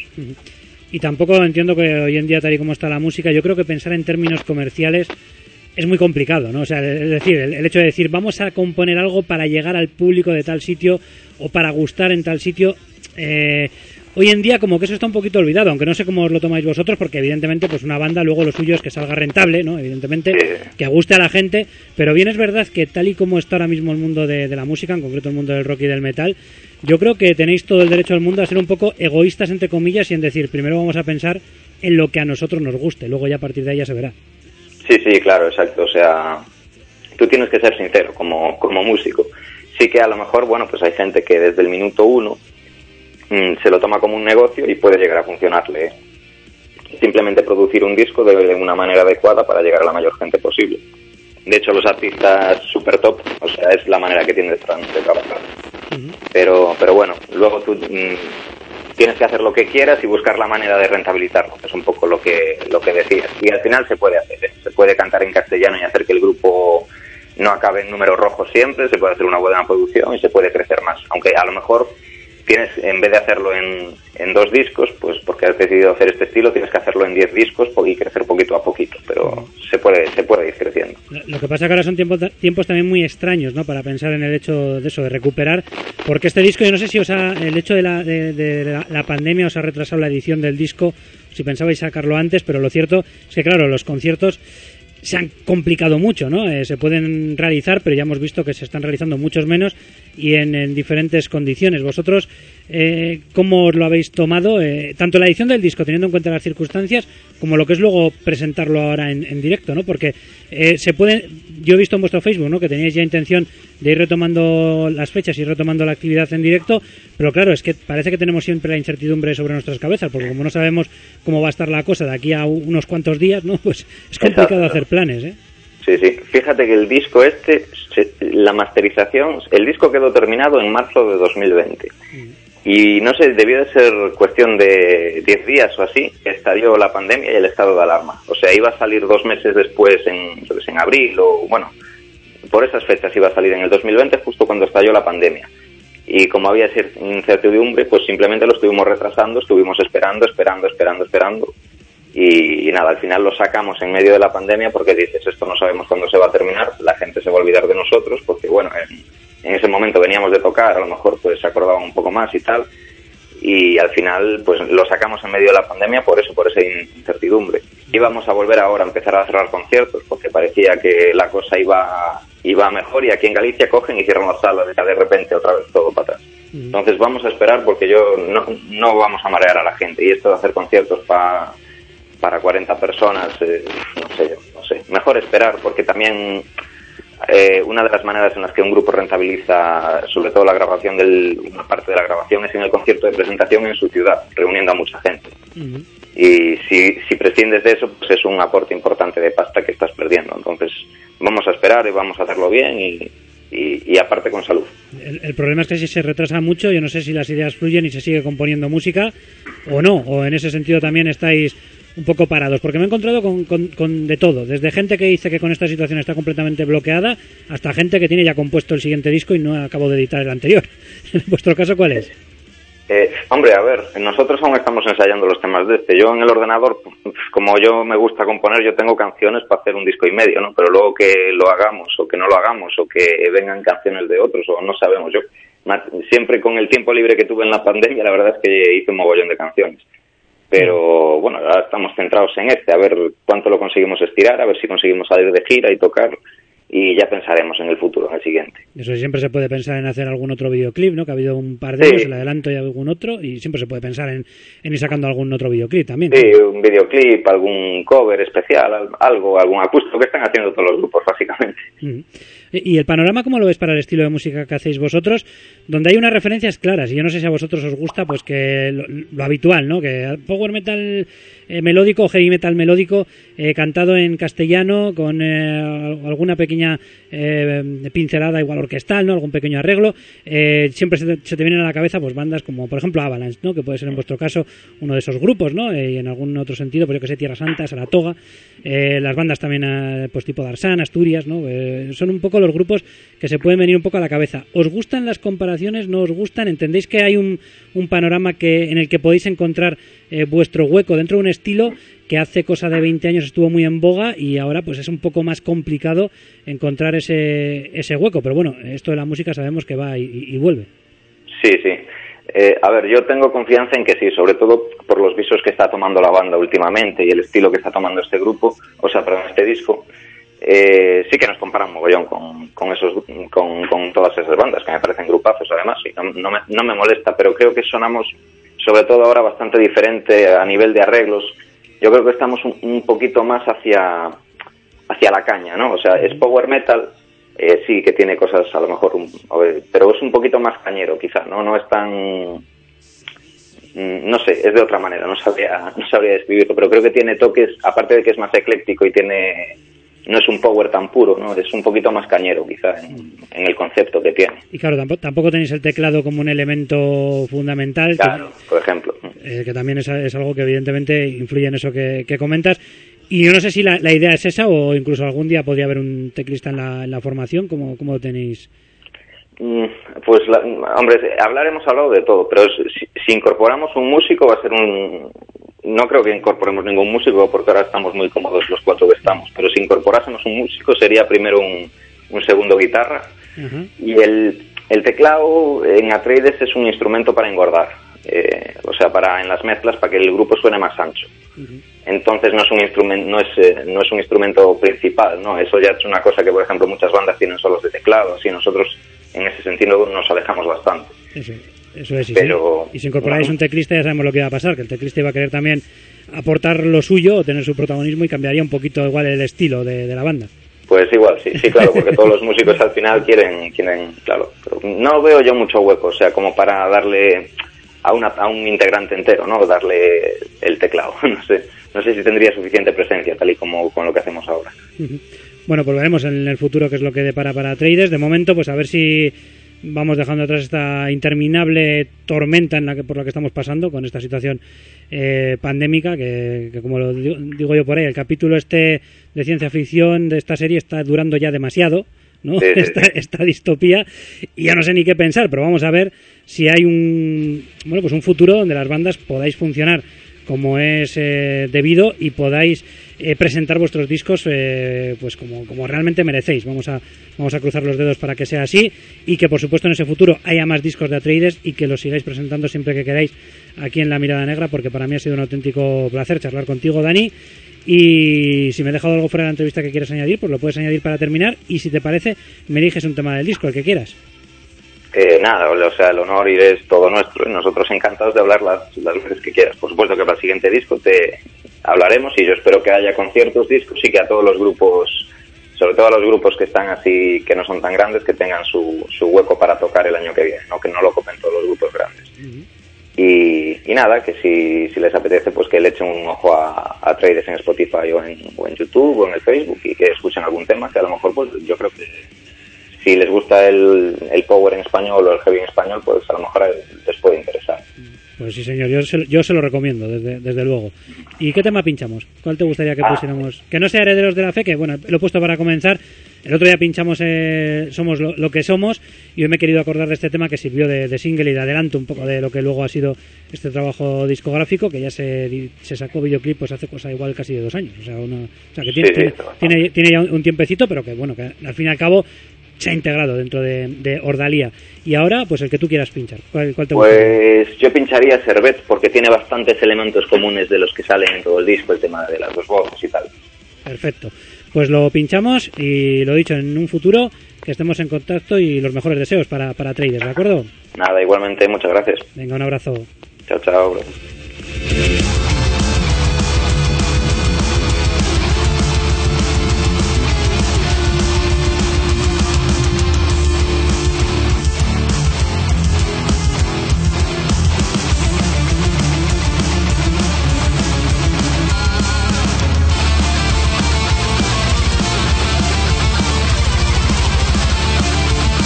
Y tampoco entiendo que hoy en día, tal y como está la música, yo creo que pensar en términos comerciales es muy complicado, ¿no? O sea, es decir, el, el hecho de decir vamos a componer algo para llegar al público de tal sitio o para gustar en tal sitio, eh, hoy en día como que eso está un poquito olvidado, aunque no sé cómo os lo tomáis vosotros, porque evidentemente pues una banda luego lo suyo es que salga rentable, ¿no? Evidentemente, sí, que guste a la gente, pero bien es verdad que tal y como está ahora mismo el mundo de, de la música, en concreto el mundo del rock y del metal, yo creo que tenéis todo el derecho del mundo a ser un poco egoístas, entre comillas, y en decir, primero vamos a pensar en lo que a nosotros nos guste, luego ya a partir de ahí ya se verá. Sí, sí, claro, exacto. O sea, tú tienes que ser sincero como, como músico. Sí que a lo mejor, bueno, pues hay gente que desde el minuto uno mmm, se lo toma como un negocio y puede llegar a funcionarle. Simplemente producir un disco de, de una manera adecuada para llegar a la mayor gente posible. De hecho, los artistas super top, o sea, es la manera que tienen de, de trabajar. Uh-huh. Pero, pero bueno, luego tú mmm, tienes que hacer lo que quieras y buscar la manera de rentabilizarlo, que es un poco lo que lo que decías. Y al final se puede hacer, ¿eh? Se puede cantar en castellano y hacer que el grupo no acabe en números rojos siempre, se puede hacer una buena producción y se puede crecer más. Aunque a lo mejor tienes, en vez de hacerlo en, en dos discos, pues porque has decidido hacer este estilo, tienes que hacerlo en diez discos y crecer poquito a poquito, pero se puede se puede ir creciendo. Lo que pasa es que ahora son tiempos, tiempos también muy extraños, ¿no? Para pensar en el hecho de eso, de recuperar, porque este disco, yo no sé si os ha, el hecho de la, de, de la, la pandemia os ha retrasado la edición del disco, si pensabais sacarlo antes, pero lo cierto es que, claro, los conciertos se han complicado mucho, ¿no? Eh, se pueden realizar, pero ya hemos visto que se están realizando muchos menos y en, en diferentes condiciones. Vosotros, eh, ¿cómo os lo habéis tomado? Eh, tanto la edición del disco, teniendo en cuenta las circunstancias, como lo que es luego presentarlo ahora en, en directo, ¿no? Porque eh, se pueden, yo he visto en vuestro Facebook, ¿no? Que teníais ya intención de ir retomando las fechas y retomando la actividad en directo, pero claro, es que parece que tenemos siempre la incertidumbre sobre nuestras cabezas, porque como no sabemos cómo va a estar la cosa de aquí a unos cuantos días, ¿no? Pues es complicado hacer planes, ¿eh? Sí, sí. Fíjate que el disco este, la masterización, el disco quedó terminado en marzo de dos mil veinte. Mm. Y no sé, debió de ser cuestión de diez días o así, que estalló la pandemia y el estado de alarma. O sea, iba a salir dos meses después, en, pues en abril o, bueno, por esas fechas iba a salir en el dos mil veinte, justo cuando estalló la pandemia. Y como había incertidumbre, pues simplemente lo estuvimos retrasando, estuvimos esperando, esperando, esperando, esperando. Y, y nada, al final lo sacamos en medio de la pandemia porque dices, esto no sabemos cuándo se va a terminar, la gente se va a olvidar de nosotros, porque bueno, en, en ese momento veníamos de tocar, a lo mejor pues se acordaban un poco más y tal, y al final pues lo sacamos en medio de la pandemia por eso, por esa incertidumbre. Íbamos a volver ahora a empezar a cerrar conciertos porque parecía que la cosa iba, iba mejor, y aquí en Galicia cogen y cierran las salas y de repente otra vez todo para atrás. Entonces vamos a esperar porque yo no, no vamos a marear a la gente, y esto de hacer conciertos para... para cuarenta personas, eh, no sé, no sé. Mejor esperar, porque también eh, una de las maneras en las que un grupo rentabiliza, sobre todo la grabación, del, una parte de la grabación, es en el concierto de presentación en su ciudad, reuniendo a mucha gente. Uh-huh. Y si, si prescindes de eso, pues es un aporte importante de pasta que estás perdiendo. Entonces, vamos a esperar y vamos a hacerlo bien y, y, y aparte con salud. El, el problema es que si se retrasa mucho, yo no sé si las ideas fluyen y se sigue componiendo música o no, o en ese sentido también estáis un poco parados, porque me he encontrado con, con, con de todo, desde gente que dice que con esta situación está completamente bloqueada, hasta gente que tiene ya compuesto el siguiente disco y no acabo de editar el anterior. ¿En vuestro caso cuál es? Eh, hombre, a ver, nosotros aún estamos ensayando los temas de este. Yo en el ordenador, pues, como yo me gusta componer, yo tengo canciones para hacer un disco y medio, ¿no? Pero luego que lo hagamos o que no lo hagamos o que vengan canciones de otros o no sabemos. Yo siempre con el tiempo libre que tuve en la pandemia, la verdad es que hice un mogollón de canciones. Pero bueno, ahora estamos centrados en este, a ver cuánto lo conseguimos estirar, a ver si conseguimos salir de gira y tocar, y ya pensaremos en el futuro, en el siguiente. Eso siempre se puede pensar en hacer algún otro videoclip, ¿no? Que ha habido un par de sí. ellos, el adelanto y algún otro, y siempre se puede pensar en, en ir sacando algún otro videoclip también. Sí, un videoclip, algún cover especial, algo, algún acústico que están haciendo todos los grupos, básicamente. Uh-huh. ¿Y el panorama cómo lo ves para el estilo de música que hacéis vosotros? Donde hay unas referencias claras, y yo no sé si a vosotros os gusta, pues que lo, lo habitual, ¿no? Que power metal eh, melódico, heavy metal melódico, eh, cantado en castellano, con eh, alguna pequeña eh, pincelada igual orquestal, ¿no? Algún pequeño arreglo. Eh, siempre se te, se te vienen a la cabeza pues bandas como, por ejemplo, Avalanche, ¿no? Que puede ser en vuestro caso uno de esos grupos, ¿no? Eh, y en algún otro sentido, pues yo que sé, Tierra Santa, Saratoga, eh, las bandas también eh, pues tipo Darsán, Asturias, ¿no? Eh, son un poco los grupos que se pueden venir un poco a la cabeza. ¿Os gustan las comparaciones? ¿No os gustan? ¿Entendéis que hay un, un panorama que en el que podéis encontrar eh, vuestro hueco dentro de un estilo que hace cosa de veinte años estuvo muy en boga y ahora pues es un poco más complicado encontrar ese, ese hueco? Pero bueno, esto de la música sabemos que va y, y vuelve. Sí, sí. Eh, a ver, yo tengo confianza en que sí, sobre todo por los visos que está tomando la banda últimamente y el estilo que está tomando este grupo, o sea, perdón, este disco. Eh, sí que nos comparan mogollón con, con esos con, con todas esas bandas que me parecen grupazos además y no, no, me, no me molesta, pero creo que sonamos sobre todo ahora bastante diferente a nivel de arreglos. Yo creo que estamos un, un poquito más hacia hacia la caña, ¿no? O sea, es power metal, eh, sí que tiene cosas a lo mejor un, a ver, pero es un poquito más cañero quizá, no no es tan, no sé, es de otra manera, no sabría no sabría describirlo, pero creo que tiene toques, aparte de que es más ecléctico y tiene, no es un power tan puro, ¿no? Es un poquito más cañero, quizá, en, en el concepto que tiene. Y claro, tampoco, tampoco tenéis el teclado como un elemento fundamental. Claro, que, por ejemplo. Eh, que también es, es algo que evidentemente influye en eso que, que comentas. Y yo no sé si la, la idea es esa o incluso algún día podría haber un teclista en la, en la formación. ¿Cómo, cómo lo tenéis? Pues, la, hombre, hablar hemos hablado de todo, pero si, si incorporamos un músico va a ser un... No creo que incorporemos ningún músico porque ahora estamos muy cómodos los cuatro que estamos, pero si incorporásemos un músico sería primero un, un segundo guitarra. Uh-huh. Y el, el teclado en Atreides es un instrumento para engordar, eh, o sea, para en las mezclas para que el grupo suene más ancho. Uh-huh. Entonces no es un instrumento, no es eh, no es un instrumento principal, ¿no? Eso ya es una cosa que, por ejemplo, muchas bandas tienen solos de teclado, así nosotros en ese sentido nos alejamos bastante. Eso, eso es, y, pero, si, y si incorporáis no. un teclista ya sabemos lo que va a pasar, que el teclista iba a querer también aportar lo suyo o tener su protagonismo y cambiaría un poquito igual el estilo de, de la banda. Pues igual, sí, sí, claro, porque todos los músicos al final quieren, quieren, claro, pero no veo yo mucho hueco, o sea, como para darle a una a un integrante entero, ¿no? Darle el teclado, no sé, no sé si tendría suficiente presencia tal y como con lo que hacemos ahora. Uh-huh. Bueno, pues veremos en el futuro qué es lo que depara para Atreides. De momento, pues a ver si vamos dejando atrás esta interminable tormenta en la que por la que estamos pasando con esta situación eh, pandémica que, que como lo digo, digo yo por ahí, el capítulo este de ciencia ficción de esta serie está durando ya demasiado, ¿no? Sí, sí, esta, sí. esta distopía, y ya no sé ni qué pensar, pero vamos a ver si hay un bueno pues un futuro donde las bandas podáis funcionar como es eh, debido y podáis eh, presentar vuestros discos eh, pues como, como realmente merecéis. Vamos a vamos a cruzar los dedos para que sea así y que por supuesto en ese futuro haya más discos de Atreides y que los sigáis presentando siempre que queráis aquí en La Mirada Negra, porque para mí ha sido un auténtico placer charlar contigo, Dani. Y si me he dejado algo fuera de la entrevista que quieres añadir, pues lo puedes añadir para terminar, y si te parece me eliges un tema del disco, el que quieras. Eh, nada, o sea, el honor y es todo nuestro y nosotros encantados de hablar las, las veces que quieras. Por supuesto que para el siguiente disco te hablaremos y yo espero que haya conciertos, discos y que a todos los grupos, sobre todo a los grupos que están así, que no son tan grandes, que tengan su, su hueco para tocar el año que viene, ¿no? Que no lo copen todos los grupos grandes. Uh-huh. y, y nada, que si, si les apetece pues que le echen un ojo a, a Atreides en Spotify o en, o en YouTube o en el Facebook y que escuchen algún tema que a lo mejor pues yo creo que si les gusta el, el power en español o el heavy en español, pues a lo mejor les puede interesar. Pues sí, señor, yo se, yo se lo recomiendo, desde, desde luego. ¿Y qué tema pinchamos? ¿Cuál te gustaría que Ah. pusiéramos? Que no sea Herederos de la Fe, que bueno, lo he puesto para comenzar. El otro día pinchamos eh, Somos lo, lo que somos, y hoy me he querido acordar de este tema que sirvió de, de single y de adelanto un poco de lo que luego ha sido este trabajo discográfico, que ya se, di- se sacó videoclip pues hace cosa igual casi de dos años. O sea, una, o sea que tiene, Sí, sí, tiene, está bastante. tiene, tiene ya un, un tiempecito, pero que bueno, que al fin y al cabo se ha integrado dentro de, de Ordalía. Y ahora, pues el que tú quieras pinchar. ¿Cuál, cuál te gusta? Pues yo pincharía Servet porque tiene bastantes elementos comunes de los que salen en todo el disco, el tema de las dos voces y tal. Perfecto. Pues lo pinchamos y lo dicho, en un futuro que estemos en contacto y los mejores deseos para, para Traders, ¿de acuerdo? Nada, igualmente, muchas gracias. Venga, un abrazo. Chao, chao, bro.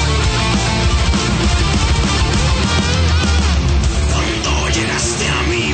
Cuando llegaste a mí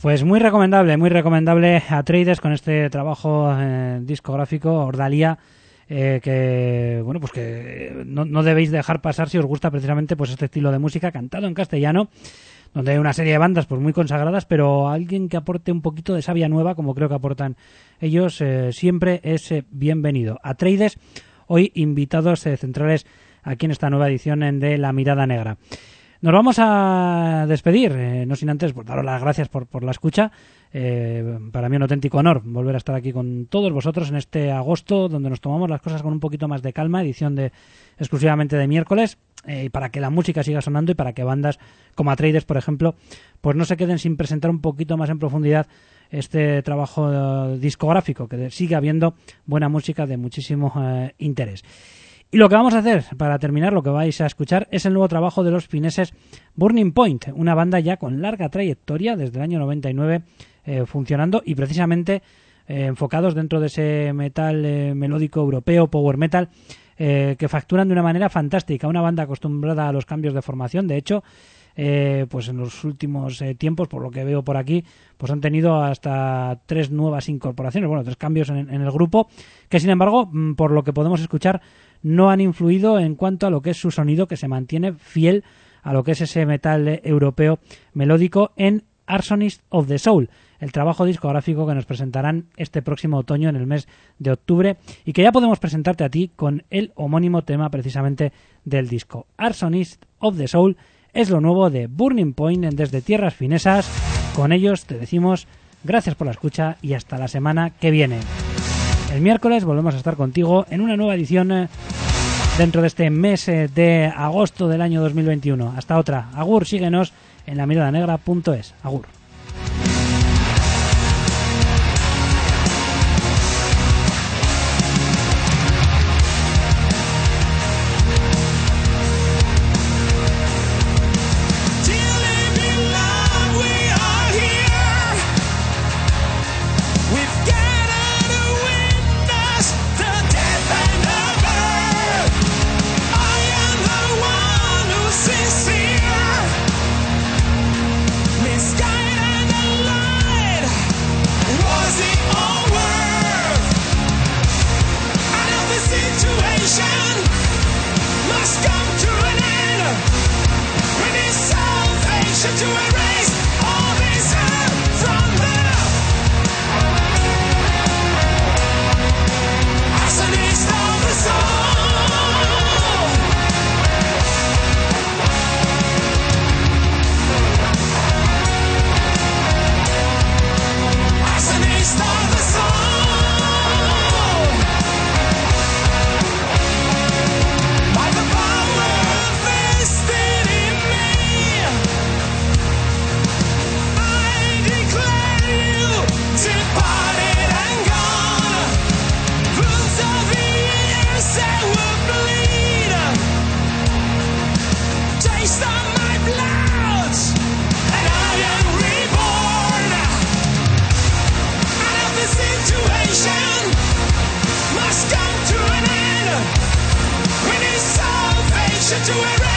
Pues muy recomendable, muy recomendable Atreides con este trabajo eh, discográfico, Ordalía, eh, que bueno, pues que no, no debéis dejar pasar si os gusta precisamente pues este estilo de música cantado en castellano, donde hay una serie de bandas pues muy consagradas, pero alguien que aporte un poquito de savia nueva, como creo que aportan ellos, eh, siempre es eh, bienvenido. Atreides, hoy invitados eh, centrales aquí en esta nueva edición de La Mirada Negra. Nos vamos a despedir, eh, no sin antes pues, daros las gracias por, por la escucha. Eh, para mí un auténtico honor volver a estar aquí con todos vosotros en este agosto, donde nos tomamos las cosas con un poquito más de calma, edición de exclusivamente de miércoles, eh, para que la música siga sonando y para que bandas como Atreides, por ejemplo, pues no se queden sin presentar un poquito más en profundidad este trabajo eh, discográfico, que sigue habiendo buena música de muchísimo eh, interés. Y lo que vamos a hacer, para terminar, lo que vais a escuchar, es el nuevo trabajo de los fineses Burning Point, una banda ya con larga trayectoria, desde el año noventa y nueve, eh, funcionando y precisamente eh, enfocados dentro de ese metal eh, melódico europeo, power metal, eh, que facturan de una manera fantástica. Una banda acostumbrada a los cambios de formación, de hecho, eh, pues en los últimos eh, tiempos, por lo que veo por aquí, pues han tenido hasta tres nuevas incorporaciones, bueno, tres cambios en, en el grupo, que sin embargo, por lo que podemos escuchar, no han influido en cuanto a lo que es su sonido, que se mantiene fiel a lo que es ese metal eh, europeo melódico en Arsonist of the Soul, el trabajo discográfico que nos presentarán este próximo otoño en el mes de octubre y que ya podemos presentarte a ti con el homónimo tema precisamente del disco. Arsonist of the Soul es lo nuevo de Burning Point desde tierras finesas. Con ellos te decimos gracias por la escucha y hasta la semana que viene. El miércoles volvemos a estar contigo en una nueva edición eh, dentro de este mes eh, de agosto del año dos mil veintiuno. Hasta otra. Agur, síguenos en la mirada negra punto es. Agur. To erase